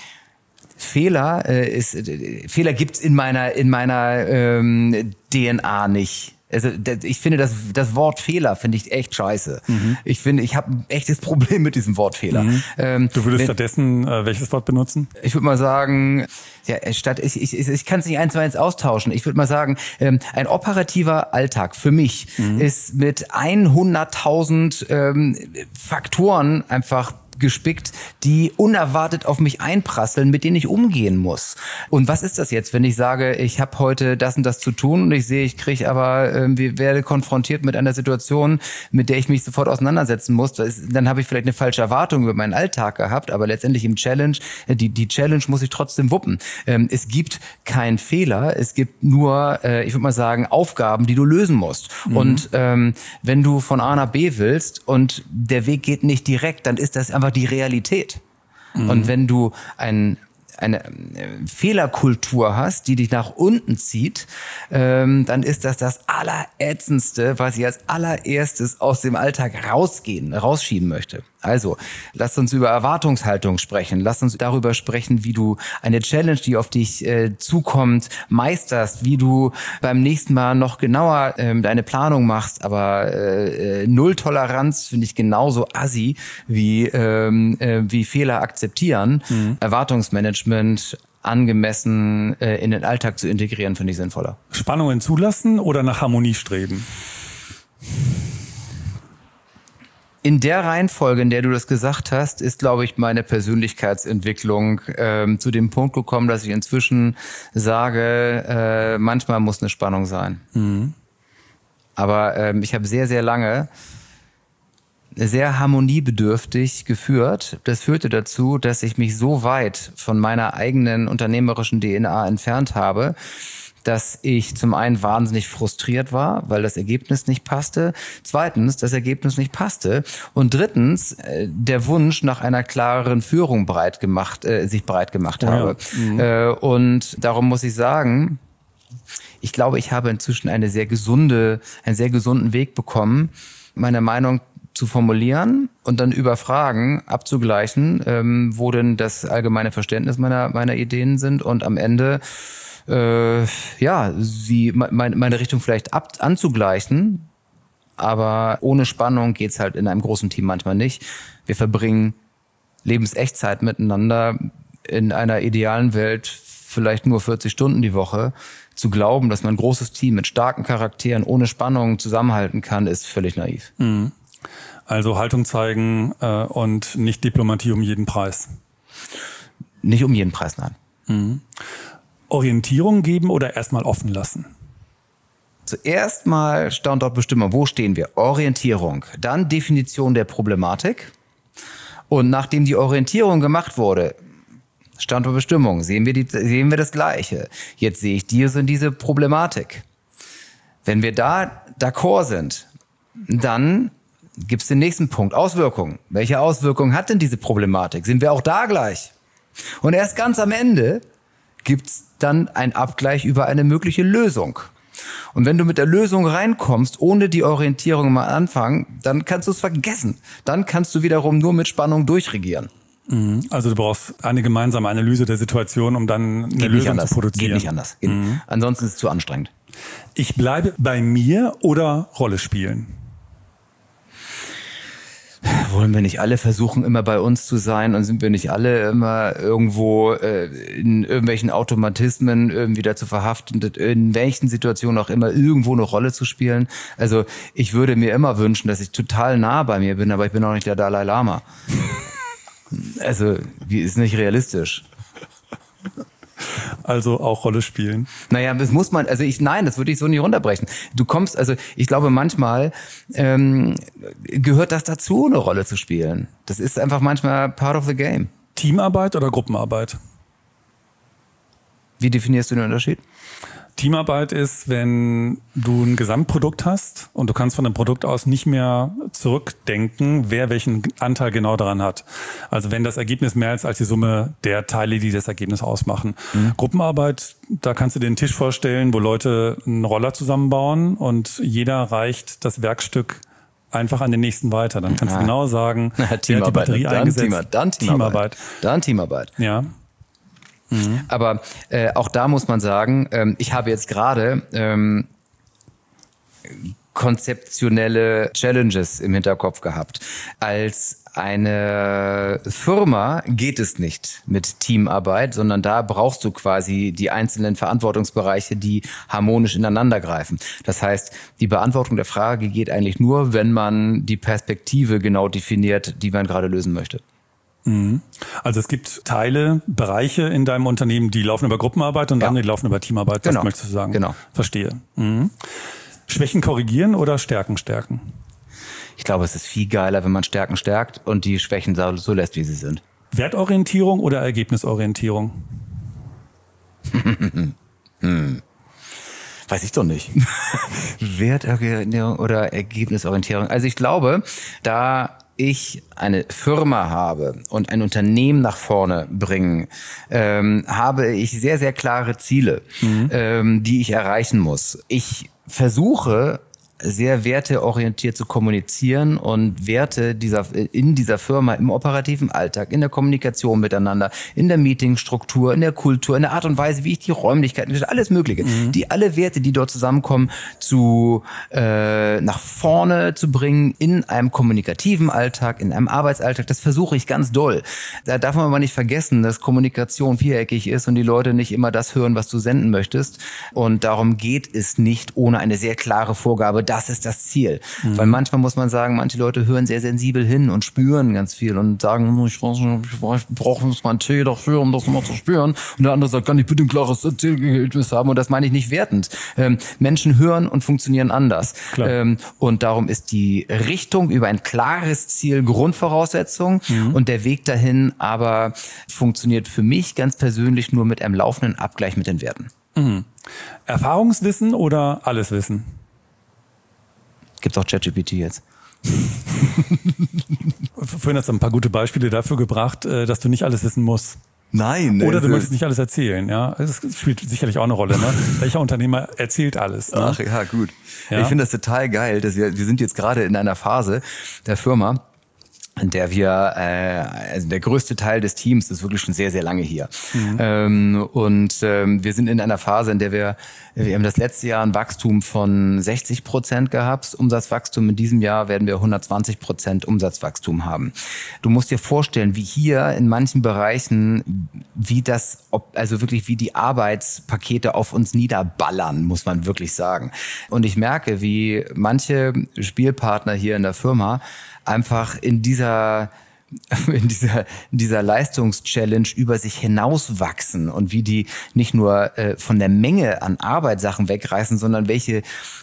Fehler äh, ist, äh, Fehler gibt's in meiner in meiner ähm, D N A nicht. Also ich finde das das Wort Fehler finde ich echt scheiße. Mhm. Ich finde, ich habe ein echtes Problem mit diesem Wort Fehler. Mhm. Ähm, du würdest wenn, stattdessen äh, welches Wort benutzen? Ich würde mal sagen, ja, statt ich ich ich kann es nicht eins zu eins austauschen. Ich würde mal sagen, ähm, ein operativer Alltag für mich mhm. ist mit hunderttausend ähm, Faktoren einfach gespickt, die unerwartet auf mich einprasseln, mit denen ich umgehen muss. Und was ist das jetzt, wenn ich sage, ich habe heute das und das zu tun und ich sehe, ich kriege aber, äh, werde konfrontiert mit einer Situation, mit der ich mich sofort auseinandersetzen muss. Das ist, dann habe ich vielleicht eine falsche Erwartung über meinen Alltag gehabt, aber letztendlich im Challenge, die die Challenge muss ich trotzdem wuppen. Ähm, es gibt keinen Fehler, es gibt nur, äh, ich würde mal sagen, Aufgaben, die du lösen musst. Mhm. Und ähm, wenn du von A nach B willst und der Weg geht nicht direkt, dann ist das einfach die Realität. Mhm. Und wenn du ein, eine Fehlerkultur hast, die dich nach unten zieht, ähm, dann ist das das Allerätzendste, was ich als allererstes aus dem Alltag rausgehen, rausschieben möchte. Also, lass uns über Erwartungshaltung sprechen. Lass uns darüber sprechen, wie du eine Challenge, die auf dich äh, zukommt, meisterst, wie du beim nächsten Mal noch genauer ähm, deine Planung machst. Aber äh, Null-Toleranz finde ich genauso assi wie, ähm, äh, wie Fehler akzeptieren. Mhm. Erwartungsmanagement angemessen äh, in den Alltag zu integrieren, finde ich sinnvoller. Spannungen zulassen oder nach Harmonie streben? In der Reihenfolge, in der du das gesagt hast, ist, glaube ich, meine Persönlichkeitsentwicklung ähm, zu dem Punkt gekommen, dass ich inzwischen sage, äh, manchmal muss eine Spannung sein. Mhm. Aber ähm, ich habe sehr, sehr lange sehr harmoniebedürftig geführt. Das führte dazu, dass ich mich so weit von meiner eigenen unternehmerischen D N A entfernt habe, dass ich zum einen wahnsinnig frustriert war, weil das Ergebnis nicht passte. Zweitens, das Ergebnis nicht passte. Und drittens, äh, der Wunsch nach einer klareren Führung breit gemacht, äh, sich breit gemacht ja. habe. Mhm. Äh, und darum muss ich sagen, ich glaube, ich habe inzwischen eine sehr gesunde, einen sehr gesunden Weg bekommen, meine Meinung zu formulieren und dann über Fragen abzugleichen, ähm, wo denn das allgemeine Verständnis meiner, meiner Ideen sind und am Ende Äh, ja, sie meine, meine Richtung vielleicht ab, anzugleichen, aber ohne Spannung geht's halt in einem großen Team manchmal nicht. Wir verbringen Lebensechtzeit miteinander, in einer idealen Welt vielleicht nur vierzig Stunden die Woche. Zu glauben, dass man ein großes Team mit starken Charakteren ohne Spannung zusammenhalten kann, ist völlig naiv. Mhm. Also Haltung zeigen äh, und nicht Diplomatie um jeden Preis. Nicht um jeden Preis, nein. Mhm. Orientierung geben oder erstmal offen lassen? Zuerst mal Standortbestimmung. Wo stehen wir? Orientierung. Dann Definition der Problematik. Und nachdem die Orientierung gemacht wurde, Standortbestimmung, sehen wir, die, sehen wir das Gleiche. Jetzt sehe ich diese und diese Problematik. Wenn wir da d'accord sind, dann gibt es den nächsten Punkt, Auswirkungen. Welche Auswirkungen hat denn diese Problematik? Sind wir auch da gleich? Und erst ganz am Ende gibt es dann einen Abgleich über eine mögliche Lösung. Und wenn du mit der Lösung reinkommst, ohne die Orientierung mal anfangen, dann kannst du es vergessen. Dann kannst du wiederum nur mit Spannung durchregieren. Also du brauchst eine gemeinsame Analyse der Situation, um dann eine Geht Lösung anders. zu produzieren. Geht nicht anders. Geht mhm. Ansonsten ist es zu anstrengend. Ich bleibe bei mir oder Rolle spielen? Wollen wir nicht alle versuchen, immer bei uns zu sein, und sind wir nicht alle immer irgendwo äh, in irgendwelchen Automatismen irgendwie dazu verhaftet, in welchen Situationen auch immer irgendwo eine Rolle zu spielen? Also ich würde mir immer wünschen, dass ich total nah bei mir bin, aber ich bin auch nicht der Dalai Lama. Also, wie ist nicht realistisch. Also auch Rolle spielen. Naja, das muss man, also ich, nein, das würde ich so nicht runterbrechen. Du kommst, also ich glaube manchmal ähm, gehört das dazu, eine Rolle zu spielen. Das ist einfach manchmal part of the game. Teamarbeit oder Gruppenarbeit? Wie definierst du den Unterschied? Teamarbeit ist, wenn du ein Gesamtprodukt hast und du kannst von dem Produkt aus nicht mehr zurückdenken, wer welchen Anteil genau daran hat. Also wenn das Ergebnis mehr ist als die Summe der Teile, die das Ergebnis ausmachen. Mhm. Gruppenarbeit, da kannst du dir einen Tisch vorstellen, wo Leute einen Roller zusammenbauen und jeder reicht das Werkstück einfach an den nächsten weiter. Dann kannst ah. du genau sagen, wer hat die Batterie dann eingesetzt. Team, dann Teamarbeit. Teamarbeit. Dann Teamarbeit. Ja. Mhm. Aber äh, auch da muss man sagen, ähm, ich habe jetzt gerade ähm, konzeptionelle Challenges im Hinterkopf gehabt. Als eine Firma geht es nicht mit Teamarbeit, sondern da brauchst du quasi die einzelnen Verantwortungsbereiche, die harmonisch ineinander greifen. Das heißt, die Beantwortung der Frage geht eigentlich nur, wenn man die Perspektive genau definiert, die man gerade lösen möchte. Also es gibt Teile, Bereiche in deinem Unternehmen, die laufen über Gruppenarbeit und ja. andere, die laufen über Teamarbeit. Genau. Was möchtest du sagen? Genau. Verstehe. Mhm. Schwächen korrigieren oder Stärken stärken? Ich glaube, es ist viel geiler, wenn man Stärken stärkt und die Schwächen so lässt, wie sie sind. Wertorientierung oder Ergebnisorientierung? hm. Weiß ich doch nicht. Wertorientierung oder Ergebnisorientierung. Also ich glaube, da ich eine Firma habe und ein Unternehmen nach vorne bringen, ähm, habe ich sehr, sehr klare Ziele, mhm. ähm, die ich erreichen muss. Ich versuche, sehr werteorientiert zu kommunizieren und Werte dieser, in dieser Firma im operativen Alltag, in der Kommunikation miteinander, in der Meetingstruktur, in der Kultur, in der Art und Weise, wie ich die Räumlichkeiten, alles Mögliche. Mhm. Die alle Werte, die dort zusammenkommen, zu äh, nach vorne zu bringen in einem kommunikativen Alltag, in einem Arbeitsalltag, das versuche ich ganz doll. Da darf man aber nicht vergessen, dass Kommunikation viereckig ist und die Leute nicht immer das hören, was du senden möchtest. Und darum geht es nicht ohne eine sehr klare Vorgabe, das ist das Ziel. Mhm. Weil manchmal muss man sagen, manche Leute hören sehr sensibel hin und spüren ganz viel und sagen, ich brauche jetzt mal einen Tee dafür, um das mal zu spüren. Und der andere sagt, kann ich bitte ein klares Zielgehältnis haben? Und das meine ich nicht wertend. Ähm, Menschen hören und funktionieren anders. Ähm, und darum ist die Richtung über ein klares Ziel Grundvoraussetzung mhm. und der Weg dahin aber funktioniert für mich ganz persönlich nur mit einem laufenden Abgleich mit den Werten. Mhm. Erfahrungswissen oder alles Wissen? Gibt auch ChatGPT jetzt. Vorhin hast du ein paar gute Beispiele dafür gebracht, dass du nicht alles wissen musst. Nein. Oder du möchtest nicht alles erzählen. Ja, das spielt sicherlich auch eine Rolle. Ne? Welcher Unternehmer erzählt alles? Ne? Ach ja, gut. Ja? Ich finde das total geil, dass wir, wir sind jetzt gerade in einer Phase der Firma, in der wir, äh, also der größte Teil des Teams ist wirklich schon sehr, sehr lange hier. Mhm. Ähm, und ähm, wir sind in einer Phase, in der wir, wir haben das letzte Jahr ein Wachstum von sechzig Prozent gehabt, Umsatzwachstum. In diesem Jahr werden wir hundertzwanzig Prozent Umsatzwachstum haben. Du musst dir vorstellen, wie hier in manchen Bereichen, wie das, also wirklich wie die Arbeitspakete auf uns niederballern, muss man wirklich sagen. Und ich merke, wie manche Spielpartner hier in der Firma einfach in dieser in dieser, in dieser Leistungschallenge über sich hinauswachsen und wie die nicht nur äh, von der Menge an Arbeit Sachen wegreißen, sondern welche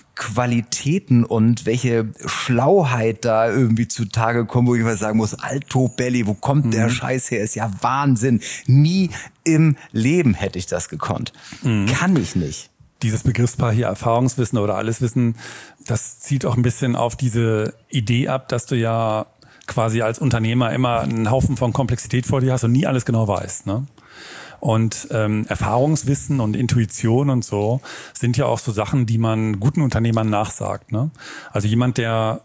Qualitäten und welche Schlauheit da irgendwie zutage kommen, wo ich mal sagen muss, Alto Belli, wo kommt mhm. der Scheiß her? Ist ja Wahnsinn. Nie im Leben hätte ich das gekonnt. Mhm. Kann ich nicht. Dieses Begriffspaar hier Erfahrungswissen oder Alleswissen, das zielt auch ein bisschen auf diese Idee ab, dass du ja quasi als Unternehmer immer einen Haufen von Komplexität vor dir hast und nie alles genau weißt, ne? Und ähm, Erfahrungswissen und Intuition und so sind ja auch so Sachen, die man guten Unternehmern nachsagt, ne? Also jemand, der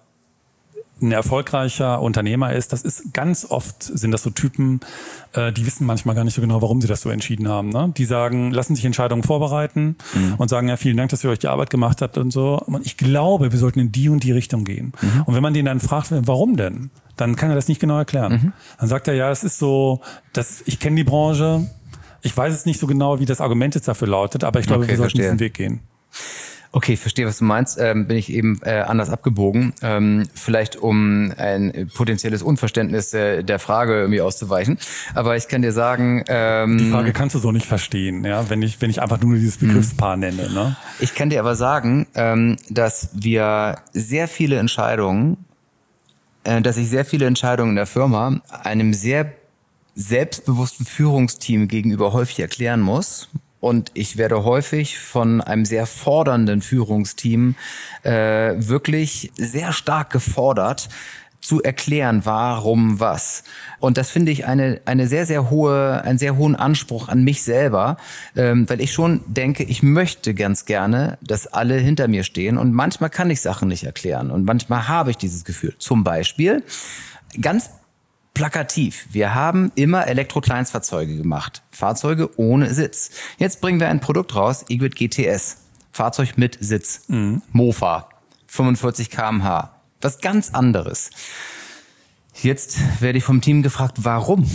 ein erfolgreicher Unternehmer ist, das ist ganz oft, sind das so Typen, äh, die wissen manchmal gar nicht so genau, warum sie das so entschieden haben, ne? Die sagen, lassen sich Entscheidungen vorbereiten mhm. und sagen, ja, vielen Dank, dass ihr euch die Arbeit gemacht habt und so. Und ich glaube, wir sollten in die und die Richtung gehen. Mhm. Und wenn man den dann fragt, warum denn? Dann kann er das nicht genau erklären. Mhm. Dann sagt er, ja, es ist so, dass ich kenne die Branche, ich weiß es nicht so genau, wie das Argument jetzt dafür lautet, aber ich glaube, okay, wir sollten diesen Weg gehen. Okay, ich verstehe, was du meinst. Ähm, bin ich eben äh, anders abgebogen. Ähm, vielleicht um ein potenzielles Unverständnis äh, der Frage irgendwie auszuweichen. Aber ich kann dir sagen... Ähm, die Frage kannst du so nicht verstehen, ja, wenn ich wenn ich einfach nur dieses Begriffspaar nenne. Ne? Ich kann dir aber sagen, ähm, dass wir sehr viele Entscheidungen, äh, dass ich sehr viele Entscheidungen in der Firma einem sehr selbstbewussten Führungsteam gegenüber häufig erklären muss. Und ich werde häufig von einem sehr fordernden Führungsteam äh, wirklich sehr stark gefordert, zu erklären, warum was. Und das finde ich eine eine sehr, sehr hohe, einen sehr hohen Anspruch an mich selber, ähm, weil ich schon denke, ich möchte ganz gerne, dass alle hinter mir stehen. Und manchmal kann ich Sachen nicht erklären. Und manchmal habe ich dieses Gefühl. Zum Beispiel, ganz plakativ. Wir haben immer Elektro-Kleinstfahrzeuge gemacht. Fahrzeuge ohne Sitz. Jetzt bringen wir ein Produkt raus, Egrid G T S. Fahrzeug mit Sitz. Mhm. Mofa. fünfundvierzig Kilometer pro Stunde. Was ganz anderes. Jetzt werde ich vom Team gefragt, warum?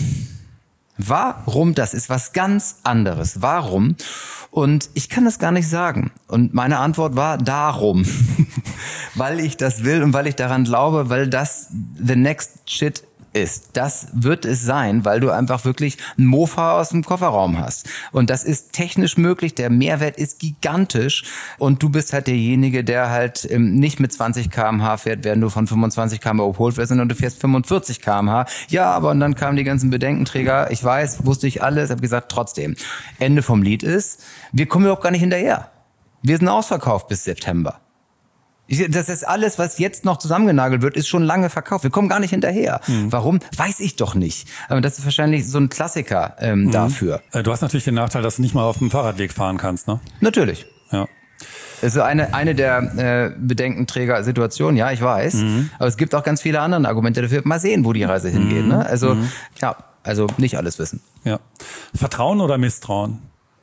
Warum? Das ist was ganz anderes. Warum? Und ich kann das gar nicht sagen. Und meine Antwort war darum. Weil ich das will und weil ich daran glaube, weil das the next shit ist. Das wird es sein, weil du einfach wirklich ein Mofa aus dem Kofferraum hast. Und das ist technisch möglich, der Mehrwert ist gigantisch und du bist halt derjenige, der halt ähm, nicht mit zwanzig Kilometer pro Stunde fährt, während du von fünfundzwanzig Kilometer pro Stunde überholt wirst, sondern du fährst fünfundvierzig Kilometer pro Stunde. Ja, aber und dann kamen die ganzen Bedenkenträger, ich weiß, wusste ich alles, habe gesagt, trotzdem. Ende vom Lied ist, wir kommen überhaupt gar nicht hinterher. Wir sind ausverkauft bis September. Das ist alles, was jetzt noch zusammengenagelt wird, ist schon lange verkauft. Wir kommen gar nicht hinterher. Mhm. Warum? Weiß ich doch nicht. Aber das ist wahrscheinlich so ein Klassiker ähm, mhm. dafür. Du hast natürlich den Nachteil, dass du nicht mal auf dem Fahrradweg fahren kannst, ne? Natürlich. Ja. Also eine eine der äh, Bedenkenträger-Situationen, ja, ich weiß. Mhm. Aber es gibt auch ganz viele andere Argumente dafür. Mal sehen, wo die Reise hingeht. Ne? Also mhm. ja, also nicht alles wissen. Ja. Vertrauen oder Misstrauen?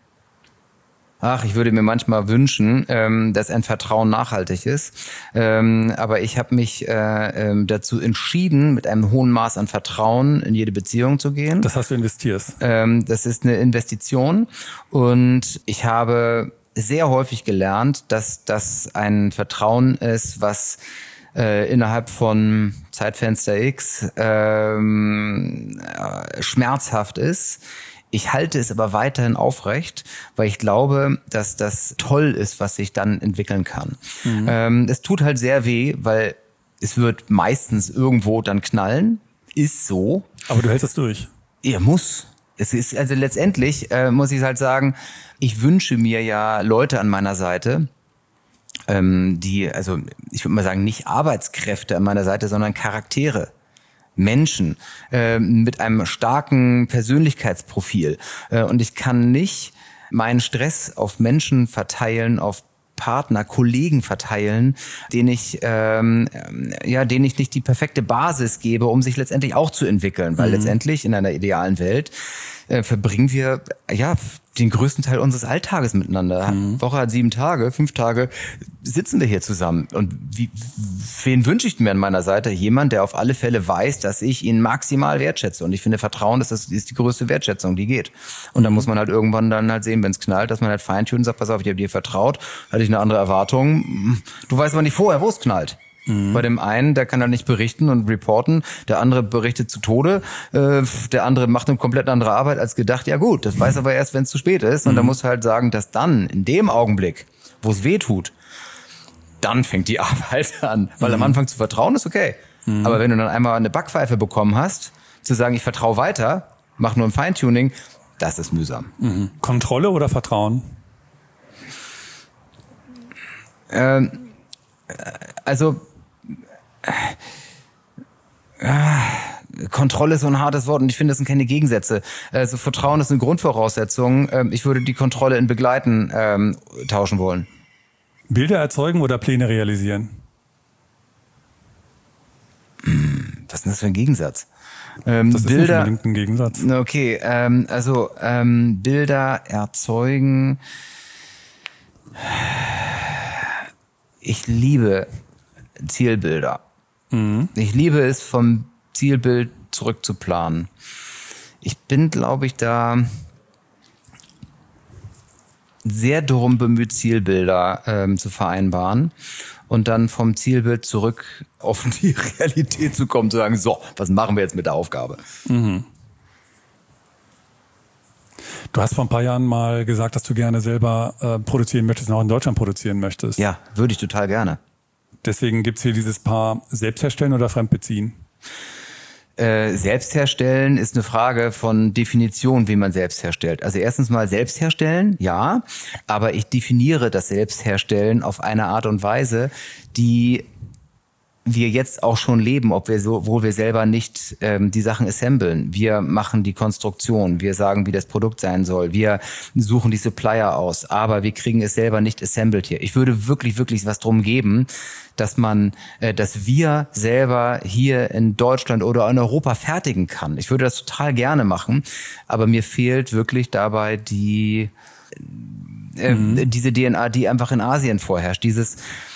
Ach, ich würde mir manchmal wünschen, ähm, dass ein Vertrauen nachhaltig ist. Ähm, aber ich habe mich äh, ähm, dazu entschieden, mit einem hohen Maß an Vertrauen in jede Beziehung zu gehen. Das heißt, du investierst. Ähm, das ist eine Investition. Und ich habe sehr häufig gelernt, dass das ein Vertrauen ist, was äh, innerhalb von Zeitfenster X ähm, äh, schmerzhaft ist. Ich halte es aber weiterhin aufrecht, weil ich glaube, dass das toll ist, was sich dann entwickeln kann. Mhm. Ähm, es tut halt sehr weh, weil es wird meistens irgendwo dann knallen. Ist so. Aber du hältst es durch. Er muss. Es ist also letztendlich, äh, muss ich halt sagen, ich wünsche mir ja Leute an meiner Seite, ähm, die, also ich würde mal sagen, nicht Arbeitskräfte an meiner Seite, sondern Charaktere. Menschen äh, mit einem starken Persönlichkeitsprofil. Äh, und ich kann nicht meinen Stress auf Menschen verteilen, auf Partner, Kollegen verteilen, denen ich ähm, ja, denen ich nicht die perfekte Basis gebe, um sich letztendlich auch zu entwickeln. Weil mhm. letztendlich in einer idealen Welt äh, verbringen wir ja den größten Teil unseres Alltages miteinander. Mhm. Woche hat sieben Tage, fünf Tage sitzen wir hier zusammen. Und wie, wen wünsche ich mir an meiner Seite? Jemand, der auf alle Fälle weiß, dass ich ihn maximal wertschätze. Und ich finde, Vertrauen ist, das ist die größte Wertschätzung, die geht. Und dann muss man halt irgendwann dann halt sehen, wenn es knallt, dass man halt feintunen und sagt, pass auf, ich habe dir vertraut, hatte ich eine andere Erwartung. Du weißt aber nicht vorher, wo es knallt. Mhm. Bei dem einen, der kann halt nicht berichten und reporten, der andere berichtet zu Tode, äh, der andere macht eine komplett andere Arbeit als gedacht. Ja gut, das weiß aber erst, wenn es zu spät ist. Und mhm. da muss halt sagen, dass dann, in dem Augenblick, wo es weh tut, dann fängt die Arbeit an. Weil mhm. am Anfang zu vertrauen ist okay. Mhm. Aber wenn du dann einmal eine Backpfeife bekommen hast, zu sagen, ich vertraue weiter, mach nur ein Feintuning, das ist mühsam. Mhm. Kontrolle oder Vertrauen? Ähm, also äh, Kontrolle ist so ein hartes Wort und ich finde, das sind keine Gegensätze. Also Vertrauen ist eine Grundvoraussetzung. Ähm, ich würde die Kontrolle in Begleiten ähm, tauschen wollen. Bilder erzeugen oder Pläne realisieren? Was ist denn das für ein Gegensatz? Ähm, das ist Bilder, nicht unbedingt ein Gegensatz. Okay, ähm, also ähm, Bilder erzeugen. Ich liebe Zielbilder. Mhm. Ich liebe es, vom Zielbild zurück zu planen. Ich bin, glaube ich, da sehr darum bemüht, Zielbilder ähm, zu vereinbaren und dann vom Zielbild zurück auf die Realität zu kommen, zu sagen, so, was machen wir jetzt mit der Aufgabe? Mhm. Du hast vor ein paar Jahren mal gesagt, dass du gerne selber äh, produzieren möchtest und auch in Deutschland produzieren möchtest. Ja, würde ich total gerne. Deswegen gibt's hier dieses Paar selbst herstellen oder fremdbeziehen? Äh, selbst herstellen ist eine Frage von Definition, wie man selbst herstellt. Also erstens mal selbst herstellen, ja, aber ich definiere das Selbstherstellen auf eine Art und Weise, die wir jetzt auch schon leben, ob wir so, wo wir selber nicht ähm, die Sachen assemblen. Wir machen die Konstruktion, wir sagen, wie das Produkt sein soll, wir suchen die Supplier aus, aber wir kriegen es selber nicht assembled hier. Ich würde wirklich, wirklich was drum geben, dass man, äh, dass wir selber hier in Deutschland oder in Europa fertigen kann. Ich würde das total gerne machen, aber mir fehlt wirklich dabei die äh, mhm. diese D N A, die einfach in Asien vorherrscht. Dieses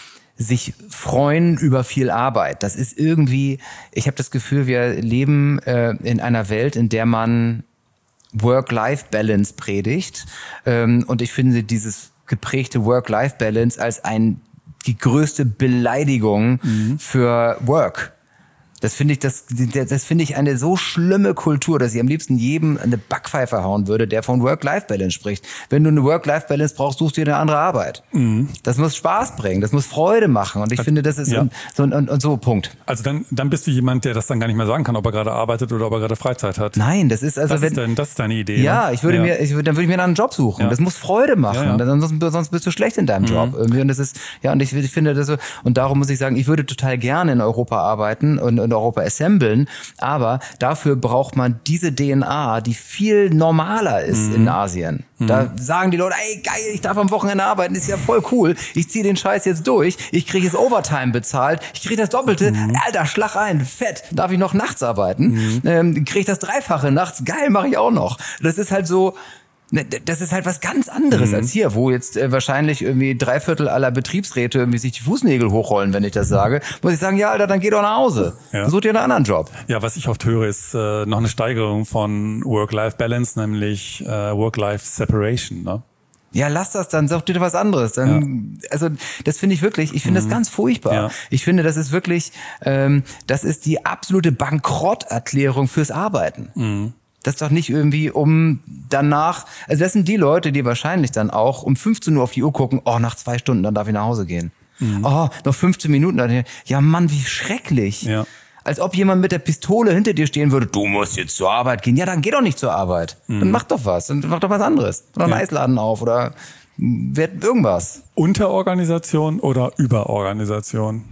sich freuen über viel Arbeit. Das ist irgendwie, ich habe das Gefühl, wir leben äh, in einer Welt, in der man Work-Life-Balance predigt. Ähm, und ich finde dieses geprägte Work-Life-Balance als ein, die größte Beleidigung mhm. für Work. Das finde ich, das, das finde ich eine so schlimme Kultur, dass ich am liebsten jedem eine Backpfeife hauen würde, der von Work-Life-Balance spricht. Wenn du eine Work-Life-Balance brauchst, suchst du dir eine andere Arbeit. Mhm. Das muss Spaß bringen, das muss Freude machen. Und ich also, finde, das ist ja. so und, und so, Punkt. Also dann, dann bist du jemand, der das dann gar nicht mehr sagen kann, ob er gerade arbeitet oder ob er gerade Freizeit hat. Nein, das ist also das wenn ist dein, das ist deine Idee. Ja, ne? ich würde ja. mir, ich würde, dann würde ich mir einen anderen Job suchen. Ja. Das muss Freude machen. Ja, ja. Sonst, sonst bist du schlecht in deinem mhm. Job. Und das ist ja und ich, ich finde das so und darum muss ich sagen, ich würde total gerne in Europa arbeiten und in Europa assemblen. Aber dafür braucht man diese D N A, die viel normaler ist mhm. in Asien. Mhm. Da sagen die Leute, ey geil, ich darf am Wochenende arbeiten, ist ja voll cool. Ich ziehe den Scheiß jetzt durch. Ich kriege jetzt Overtime bezahlt. Ich kriege das Doppelte. Mhm. Alter, schlag ein, fett. Darf ich noch nachts arbeiten? Mhm. Ähm, kriege ich das Dreifache nachts? Geil, mache ich auch noch. Das ist halt so... Das ist halt was ganz anderes mhm. als hier, wo jetzt äh, wahrscheinlich irgendwie drei Viertel aller Betriebsräte irgendwie sich die Fußnägel hochrollen, wenn ich das sage. Muss ich sagen, ja, Alter, dann geh doch nach Hause. Ja. Such dir einen anderen Job. Ja, was ich oft höre, ist äh, noch eine Steigerung von Work-Life-Balance, nämlich äh, Work-Life-Separation, ne? Ja, lass das dann, sag dir was anderes. Dann, ja. Also das finde ich wirklich, ich finde mhm. das ganz furchtbar. Ja. Ich finde, das ist wirklich, ähm, das ist die absolute Bankrotterklärung fürs Arbeiten. Mhm. Das ist doch nicht irgendwie um danach, also das sind die Leute, die wahrscheinlich dann auch um fünfzehn Uhr auf die Uhr gucken, oh, nach zwei Stunden, dann darf ich nach Hause gehen. Mhm. Oh, noch fünfzehn Minuten, dann, ja Mann, wie schrecklich. Ja. Als ob jemand mit der Pistole hinter dir stehen würde, du musst jetzt zur Arbeit gehen. Ja, dann geh doch nicht zur Arbeit. Mhm. Dann mach doch was, dann mach doch was anderes. Oder einen ja. Eisladen auf oder werd irgendwas. Unterorganisation oder Überorganisation?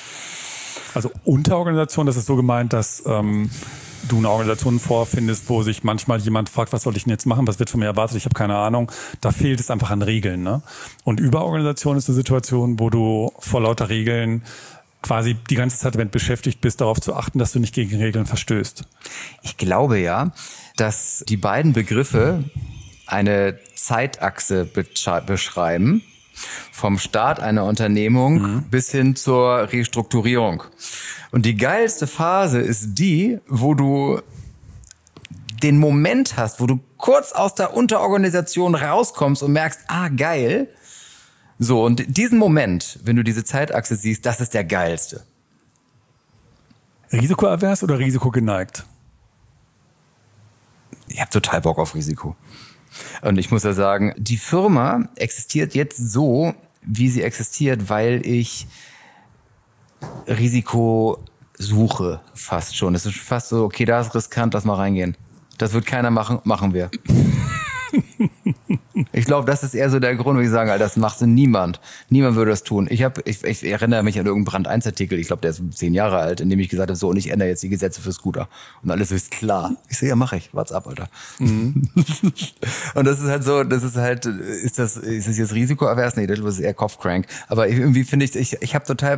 Also Unterorganisation, das ist so gemeint, dass ähm, du eine Organisation vorfindest, wo sich manchmal jemand fragt, was soll ich denn jetzt machen, was wird von mir erwartet, ich habe keine Ahnung. Da fehlt es einfach an Regeln. Ne? Und Überorganisation ist eine Situation, wo du vor lauter Regeln quasi die ganze Zeit damit beschäftigt bist, darauf zu achten, dass du nicht gegen Regeln verstößt. Ich glaube ja, dass die beiden Begriffe eine Zeitachse beschreiben, vom Start einer Unternehmung mhm. bis hin zur Restrukturierung. Und die geilste Phase ist die, wo du den Moment hast, wo du kurz aus der Unterorganisation rauskommst und merkst, ah, geil. So, und diesen Moment, wenn du diese Zeitachse siehst, das ist der geilste. Risikoavers oder risikogeneigt? Ich habe total Bock auf Risiko. Und ich muss ja sagen, die Firma existiert jetzt so, wie sie existiert, weil ich Risiko suche fast schon. Es ist fast so, okay, da ist riskant, lass mal reingehen. Das wird keiner machen, machen wir. Ich glaube, das ist eher so der Grund, wo ich sage, das macht niemand. Niemand würde das tun. Ich, hab, ich, ich erinnere mich an irgendeinen Brand eins Artikel, ich glaube, der ist zehn Jahre alt, in dem ich gesagt habe, so, und ich ändere jetzt die Gesetze für Scooter. Und alles ist klar. Ich so, ja, mache ich. Wart's ab, Alter. Mhm. Und das ist halt so, das ist halt, ist das, ist das jetzt risikoavers? Nee, das ist eher Kopfcrank. Aber irgendwie finde ich, ich, ich habe total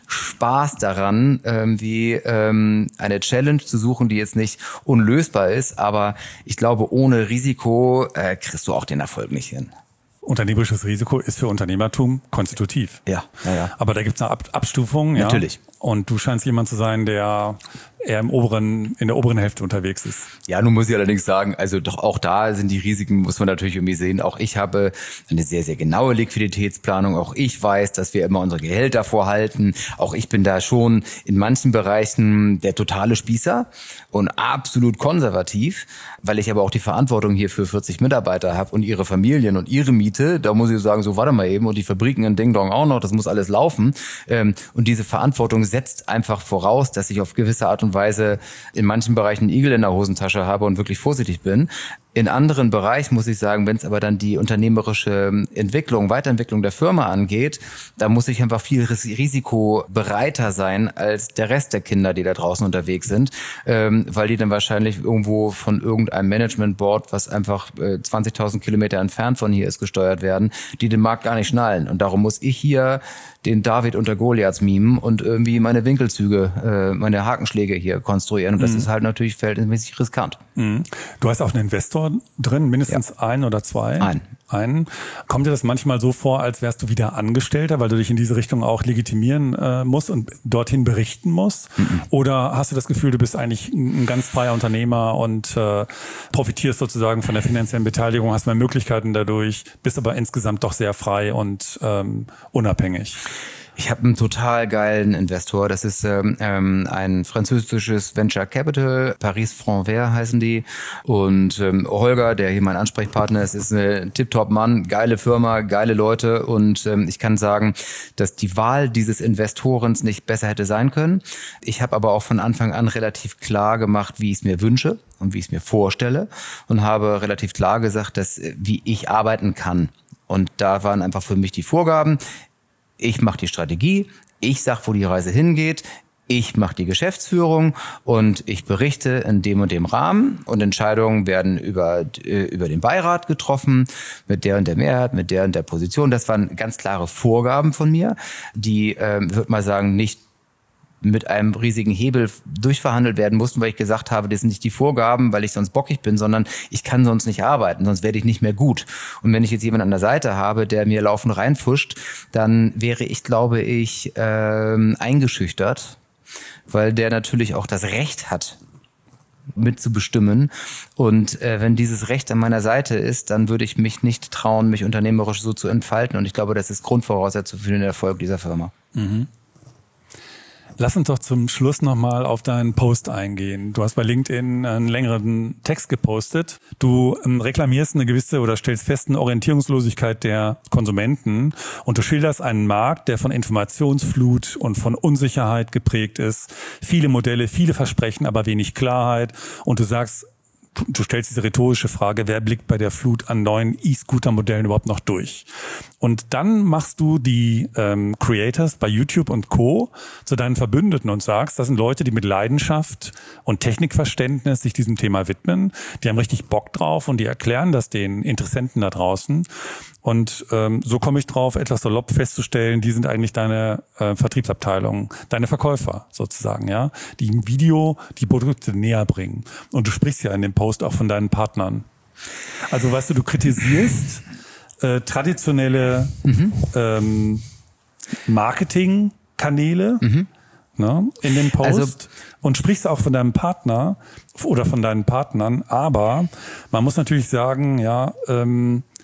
Spaß daran, irgendwie ähm, eine Challenge zu suchen, die jetzt nicht unlösbar ist, aber ich glaube, ohne Risiko äh, kriegst du auch den Erfolg nicht hin. Unternehmerisches Risiko ist für Unternehmertum konstitutiv. Ja, ja, ja. Aber da gibt es eine Ab- Abstufung. Ja? Natürlich. Und du scheinst jemand zu sein, der eher im oberen, in der oberen Hälfte unterwegs ist. Ja, nun muss ich allerdings sagen, also doch auch da sind die Risiken, muss man natürlich irgendwie sehen. Auch ich habe eine sehr, sehr genaue Liquiditätsplanung. Auch ich weiß, dass wir immer unsere Gehälter vorhalten. Auch ich bin da schon in manchen Bereichen der totale Spießer und absolut konservativ, weil ich aber auch die Verantwortung hier für vierzig Mitarbeiter habe und ihre Familien und ihre Miete. Da muss ich sagen, so warte mal eben, und die Fabriken in Ding Dong auch noch, das muss alles laufen. Und diese Verantwortung setzt einfach voraus, dass ich auf gewisse Art und Weise in manchen Bereichen einen Igel in der Hosentasche habe und wirklich vorsichtig bin. In anderen Bereichen muss ich sagen, wenn es aber dann die unternehmerische Entwicklung, Weiterentwicklung der Firma angeht, da muss ich einfach viel risikobereiter sein als der Rest der Kinder, die da draußen unterwegs sind, ähm, weil die dann wahrscheinlich irgendwo von irgendeinem Management-Board, was einfach äh, zwanzigtausend Kilometer entfernt von hier ist, gesteuert werden, die den Markt gar nicht schnallen. Und darum muss ich hier den David unter Goliaths mimen und irgendwie meine Winkelzüge, äh, meine Hakenschläge hier konstruieren. Und das mhm. ist halt natürlich verhältnismäßig riskant. Mhm. Du hast auch einen Investor drin, mindestens ja. ein oder zwei? Ein. Einen. Kommt dir das manchmal so vor, als wärst du wieder Angestellter, weil du dich in diese Richtung auch legitimieren äh, musst und dorthin berichten musst? Mhm. Oder hast du das Gefühl, du bist eigentlich ein ganz freier Unternehmer und äh, profitierst sozusagen von der finanziellen Beteiligung, hast mehr Möglichkeiten dadurch, bist aber insgesamt doch sehr frei und ähm, unabhängig? Ich habe einen total geilen Investor. Das ist ähm, ein französisches Venture Capital, Paris Franvert heißen die. Und ähm, Holger, der hier mein Ansprechpartner ist, ist ein Tip-Top-Mann, geile Firma, geile Leute. Und ähm, ich kann sagen, dass die Wahl dieses Investorens nicht besser hätte sein können. Ich habe aber auch von Anfang an relativ klar gemacht, wie ich es mir wünsche und wie ich es mir vorstelle. Und habe relativ klar gesagt, dass wie ich arbeiten kann. Und da waren einfach für mich die Vorgaben. Ich mache die Strategie, ich sag, wo die Reise hingeht, ich mache die Geschäftsführung und ich berichte in dem und dem Rahmen und Entscheidungen werden über, über den Beirat getroffen, mit der und der Mehrheit, mit der und der Position. Das waren ganz klare Vorgaben von mir, die, ähm, würde mal sagen, nicht mit einem riesigen Hebel durchverhandelt werden mussten, weil ich gesagt habe, das sind nicht die Vorgaben, weil ich sonst bockig bin, sondern ich kann sonst nicht arbeiten, sonst werde ich nicht mehr gut. Und wenn ich jetzt jemanden an der Seite habe, der mir laufend reinfuscht, dann wäre ich, glaube ich, ähm, eingeschüchtert, weil der natürlich auch das Recht hat, mitzubestimmen. Und äh, wenn dieses Recht an meiner Seite ist, dann würde ich mich nicht trauen, mich unternehmerisch so zu entfalten. Und ich glaube, das ist Grundvoraussetzung für den Erfolg dieser Firma. Mhm. Lass uns doch zum Schluss nochmal auf deinen Post eingehen. Du hast bei LinkedIn einen längeren Text gepostet. Du ähm, reklamierst eine gewisse oder stellst fest eine Orientierungslosigkeit der Konsumenten und du schilderst einen Markt, der von Informationsflut und von Unsicherheit geprägt ist. Viele Modelle, viele Versprechen, aber wenig Klarheit. Und du sagst, du stellst diese rhetorische Frage, wer blickt bei der Flut an neuen E-Scooter-Modellen überhaupt noch durch? Und dann machst du die ähm, Creators bei YouTube und Co. zu deinen Verbündeten und sagst, das sind Leute, die mit Leidenschaft und Technikverständnis sich diesem Thema widmen. Die haben richtig Bock drauf und die erklären das den Interessenten da draußen. Und ähm, so komme ich drauf, etwas salopp festzustellen, die sind eigentlich deine äh, Vertriebsabteilung, deine Verkäufer sozusagen, ja, die im Video die Produkte näher bringen. Und du sprichst ja in dem Post auch von deinen Partnern. Also weißt du, du kritisierst äh, traditionelle mhm. ähm, Marketingkanäle mhm. ne, in dem Post also, und sprichst auch von deinem Partner oder von deinen Partnern. Aber man muss natürlich sagen, ja, ähm,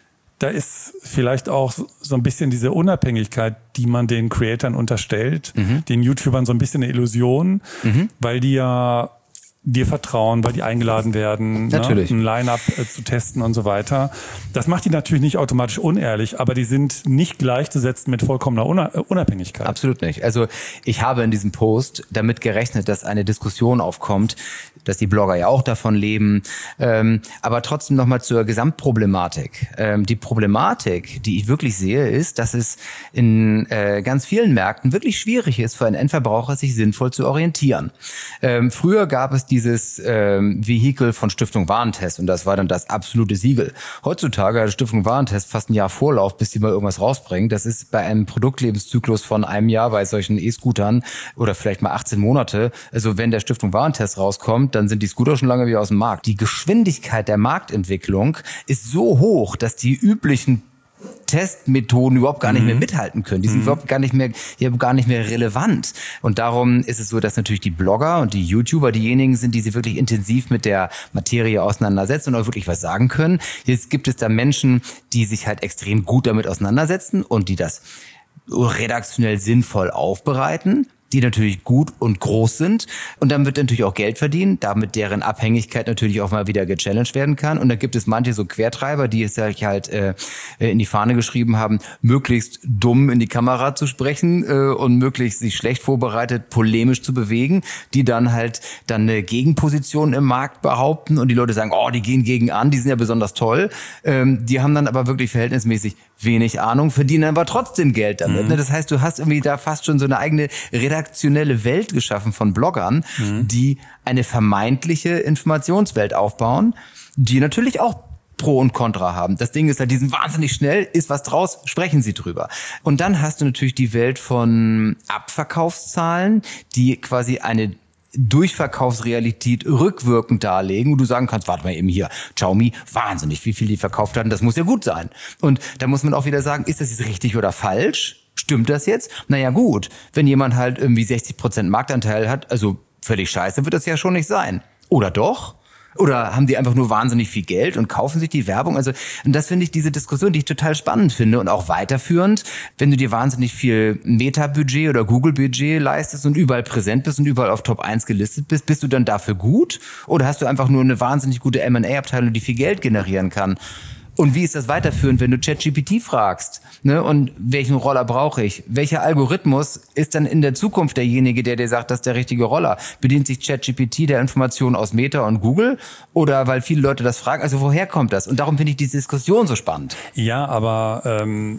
da ist vielleicht auch so ein bisschen diese Unabhängigkeit, die man den Creatoren unterstellt, mhm. den YouTubern so ein bisschen eine Illusion, mhm. weil die ja dir vertrauen, weil die eingeladen werden, natürlich. Ne, ein Line-Up äh, zu testen und so weiter. Das macht die natürlich nicht automatisch unehrlich, aber die sind nicht gleichzusetzen mit vollkommener Unabhängigkeit. Absolut nicht. Also ich habe in diesem Post damit gerechnet, dass eine Diskussion aufkommt, dass die Blogger ja auch davon leben. Ähm, aber trotzdem nochmal zur Gesamtproblematik. Ähm, die Problematik, die ich wirklich sehe, ist, dass es in äh, ganz vielen Märkten wirklich schwierig ist, für einen Endverbraucher sich sinnvoll zu orientieren. Ähm, früher gab es dieses ähm, Vehikel von Stiftung Warentest und das war dann das absolute Siegel. Heutzutage hat Stiftung Warentest fast ein Jahr Vorlauf, bis die mal irgendwas rausbringen. Das ist bei einem Produktlebenszyklus von einem Jahr bei solchen E-Scootern oder vielleicht mal achtzehn Monate. Also wenn der Stiftung Warentest rauskommt, dann sind die Scooter schon lange wieder aus dem Markt. Die Geschwindigkeit der Marktentwicklung ist so hoch, dass die üblichen Testmethoden überhaupt gar nicht mehr mithalten können. Die sind mhm. überhaupt gar nicht mehr, die haben gar nicht mehr relevant. Und darum ist es so, dass natürlich die Blogger und die YouTuber diejenigen sind, die sich wirklich intensiv mit der Materie auseinandersetzen und auch wirklich was sagen können. Jetzt gibt es da Menschen, die sich halt extrem gut damit auseinandersetzen und die das redaktionell sinnvoll aufbereiten, die natürlich gut und groß sind. Und dann wird natürlich auch Geld verdient, damit deren Abhängigkeit natürlich auch mal wieder gechallenged werden kann. Und dann gibt es manche so Quertreiber, die es sich halt äh, in die Fahne geschrieben haben, möglichst dumm in die Kamera zu sprechen äh, und möglichst sich schlecht vorbereitet polemisch zu bewegen, die dann halt dann eine Gegenposition im Markt behaupten und die Leute sagen, oh, die gehen gegen an, die sind ja besonders toll. Ähm, die haben dann aber wirklich verhältnismäßig wenig Ahnung, verdienen aber trotzdem Geld damit. Mhm. Das heißt, du hast irgendwie da fast schon so eine eigene redaktionelle Welt geschaffen von Bloggern, mhm. die eine vermeintliche Informationswelt aufbauen, die natürlich auch Pro und Contra haben. Das Ding ist halt, die sind wahnsinnig schnell, ist was draus, sprechen sie drüber. Und dann hast du natürlich die Welt von Abverkaufszahlen, die quasi eine Durchverkaufsrealität rückwirkend darlegen, wo du sagen kannst, warte mal eben hier, Xiaomi, wahnsinnig, wie viel die verkauft hatten, das muss ja gut sein. Und da muss man auch wieder sagen, ist das jetzt richtig oder falsch? Stimmt das jetzt? Naja gut, wenn jemand halt irgendwie sechzig Prozent Marktanteil hat, also völlig scheiße wird das ja schon nicht sein. Oder doch? Oder haben die einfach nur wahnsinnig viel Geld und kaufen sich die Werbung? Also, und das finde ich diese Diskussion, die ich total spannend finde und auch weiterführend. Wenn du dir wahnsinnig viel Meta-Budget oder Google-Budget leistest und überall präsent bist und überall auf Top eins gelistet bist, bist du dann dafür gut? Oder hast du einfach nur eine wahnsinnig gute M und A-Abteilung, die viel Geld generieren kann? Und wie ist das weiterführend, wenn du ChatGPT fragst? Ne? Und welchen Roller brauche ich? Welcher Algorithmus ist dann in der Zukunft derjenige, der dir sagt, das ist der richtige Roller? Bedient sich ChatGPT der Informationen aus Meta und Google? Oder weil viele Leute das fragen? Also woher kommt das? Und darum finde ich diese Diskussion so spannend. Ja, aber ähm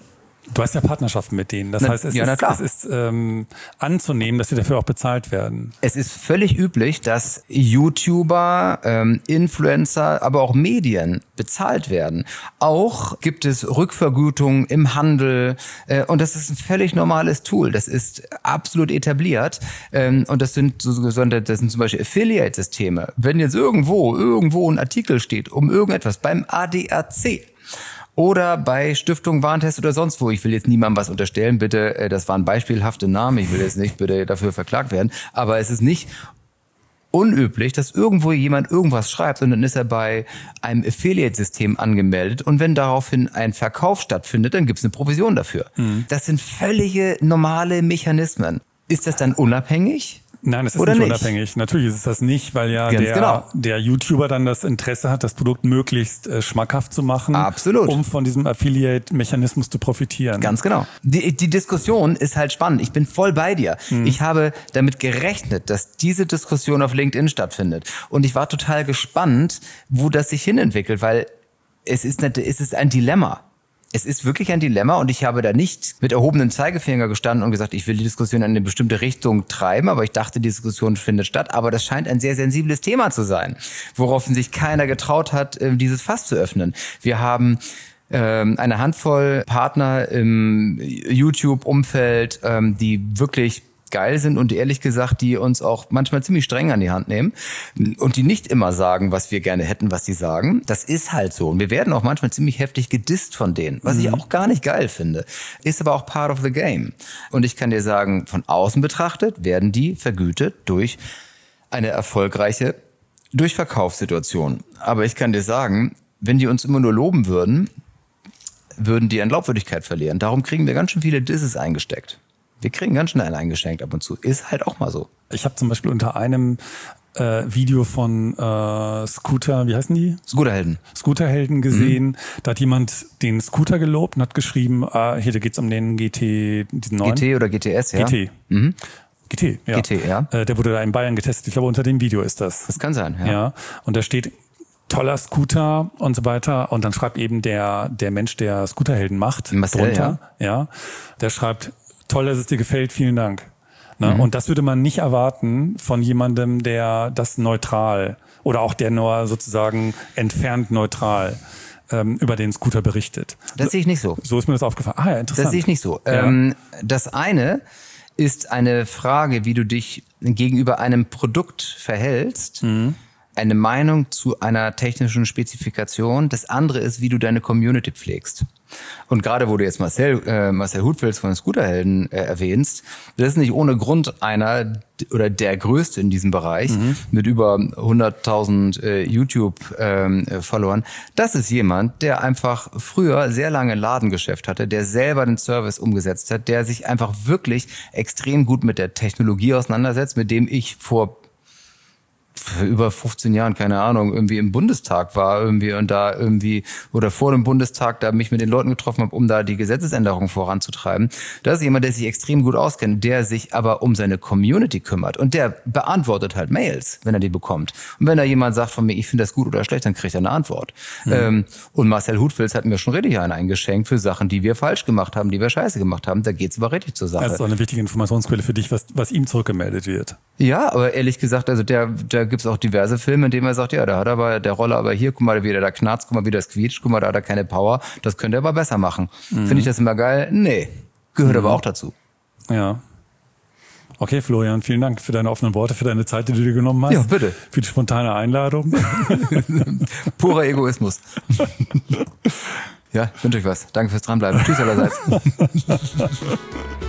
du hast ja Partnerschaften mit denen. Das heißt, es ja, ist, es ist ähm, anzunehmen, dass sie dafür auch bezahlt werden. Es ist völlig üblich, dass YouTuber, ähm, Influencer, aber auch Medien bezahlt werden. Auch gibt es Rückvergütungen im Handel äh, und das ist ein völlig normales Tool. Das ist absolut etabliert ähm, und das sind so das sind zum Beispiel Affiliate-Systeme. Wenn jetzt irgendwo irgendwo ein Artikel steht um irgendetwas beim A D A C oder bei Stiftung Warentest oder sonst wo. Ich will jetzt niemandem was unterstellen, bitte, das waren beispielhafte Namen, ich will jetzt nicht bitte dafür verklagt werden, aber es ist nicht unüblich, dass irgendwo jemand irgendwas schreibt und dann ist er bei einem Affiliate-System angemeldet und wenn daraufhin ein Verkauf stattfindet, dann gibt es eine Provision dafür. Mhm. Das sind völlige normale Mechanismen. Ist das dann unabhängig? Nein, es ist Oder nicht, nicht unabhängig. Natürlich ist es das nicht, weil ja Ganz der, genau. der YouTuber dann das Interesse hat, das Produkt möglichst äh, schmackhaft zu machen, Absolut. um von diesem Affiliate-Mechanismus zu profitieren. Ganz genau. Die, die Diskussion ist halt spannend. Ich bin voll bei dir. Hm. Ich habe damit gerechnet, dass diese Diskussion auf LinkedIn stattfindet. Und ich war total gespannt, wo das sich hinentwickelt, weil es ist, nicht, es ist ein Dilemma. Es ist wirklich ein Dilemma und ich habe da nicht mit erhobenem Zeigefinger gestanden und gesagt, ich will die Diskussion in eine bestimmte Richtung treiben, aber ich dachte, die Diskussion findet statt. Aber das scheint ein sehr sensibles Thema zu sein, worauf sich keiner getraut hat, dieses Fass zu öffnen. Wir haben ähm, eine Handvoll Partner im YouTube-Umfeld, ähm, die wirklich geil sind und ehrlich gesagt, die uns auch manchmal ziemlich streng an die Hand nehmen und die nicht immer sagen, was wir gerne hätten, was sie sagen. Das ist halt so. Und wir werden auch manchmal ziemlich heftig gedisst von denen, was mhm. ich auch gar nicht geil finde. Ist aber auch part of the game. Und ich kann dir sagen, von außen betrachtet werden die vergütet durch eine erfolgreiche Durchverkaufssituation. Aber ich kann dir sagen, wenn die uns immer nur loben würden, würden die an Glaubwürdigkeit verlieren. Darum kriegen wir ganz schön viele Disses eingesteckt. Wir kriegen ganz schnell einen eingeschenkt ab und zu. Ist halt auch mal so. Ich habe zum Beispiel unter einem äh, Video von äh, Scooter, wie heißen die? Scooterhelden. Scooterhelden gesehen. Mhm. Da hat jemand den Scooter gelobt und hat geschrieben, äh, hier, da geht's um den G T, diesen neuen. G T oder G T S, ja? G T. Mhm. G T, ja. G T, ja. Äh, der wurde da in Bayern getestet. Ich glaube, unter dem Video ist das. Das kann sein, ja. Ja. Und da steht toller Scooter und so weiter. Und dann schreibt eben der, der Mensch, der Scooterhelden macht, Marcel, drunter, ja. ja, der schreibt, toll, dass es dir gefällt, vielen Dank. Ne? Mhm. Und das würde man nicht erwarten von jemandem, der das neutral oder auch der nur sozusagen entfernt neutral ähm, über den Scooter berichtet. Das sehe ich nicht so. So ist mir das aufgefallen. Ah ja, interessant. Das sehe ich nicht so. Ja. Ähm, das eine ist eine Frage, wie du dich gegenüber einem Produkt verhältst. Mhm. Eine Meinung zu einer technischen Spezifikation. Das andere ist, wie du deine Community pflegst. Und gerade wo du jetzt Marcel, äh, Marcel Hutfels von den Scooterhelden äh, erwähnst, das ist nicht ohne Grund einer oder der größte in diesem Bereich mhm. mit über hunderttausend äh, YouTube-Followern. Ähm, das ist jemand, der einfach früher sehr lange ein Ladengeschäft hatte, der selber den Service umgesetzt hat, der sich einfach wirklich extrem gut mit der Technologie auseinandersetzt, mit dem ich vor über fünfzehn Jahren, keine Ahnung, irgendwie im Bundestag war irgendwie und da irgendwie oder vor dem Bundestag da mich mit den Leuten getroffen habe, um da die Gesetzesänderung voranzutreiben. Das ist jemand, der sich extrem gut auskennt, der sich aber um seine Community kümmert und der beantwortet halt Mails, wenn er die bekommt. Und wenn da jemand sagt von mir, ich finde das gut oder schlecht, dann kriegt er eine Antwort. Mhm. Ähm, und Marcel Hutfels hat mir schon richtig einen eingeschenkt für Sachen, die wir falsch gemacht haben, die wir scheiße gemacht haben. Da geht's aber richtig zur Sache. Das ist auch eine wichtige Informationsquelle für dich, was, was ihm zurückgemeldet wird. Ja, aber ehrlich gesagt, also der, der gibt es auch diverse Filme, in denen er sagt, ja, da hat aber der Roller aber hier, guck mal, wie der da knarzt, guck mal, wie das quietscht, guck mal, da hat er keine Power, das könnte er aber besser machen. Mhm. Finde ich das immer geil? Nee. Gehört mhm. aber auch dazu. Ja. Okay, Florian, vielen Dank für deine offenen Worte, für deine Zeit, die du dir genommen hast. Ja, bitte. Für die spontane Einladung. Purer Egoismus. Ja, ich wünsche euch was. Danke fürs Dranbleiben. Tschüss allerseits.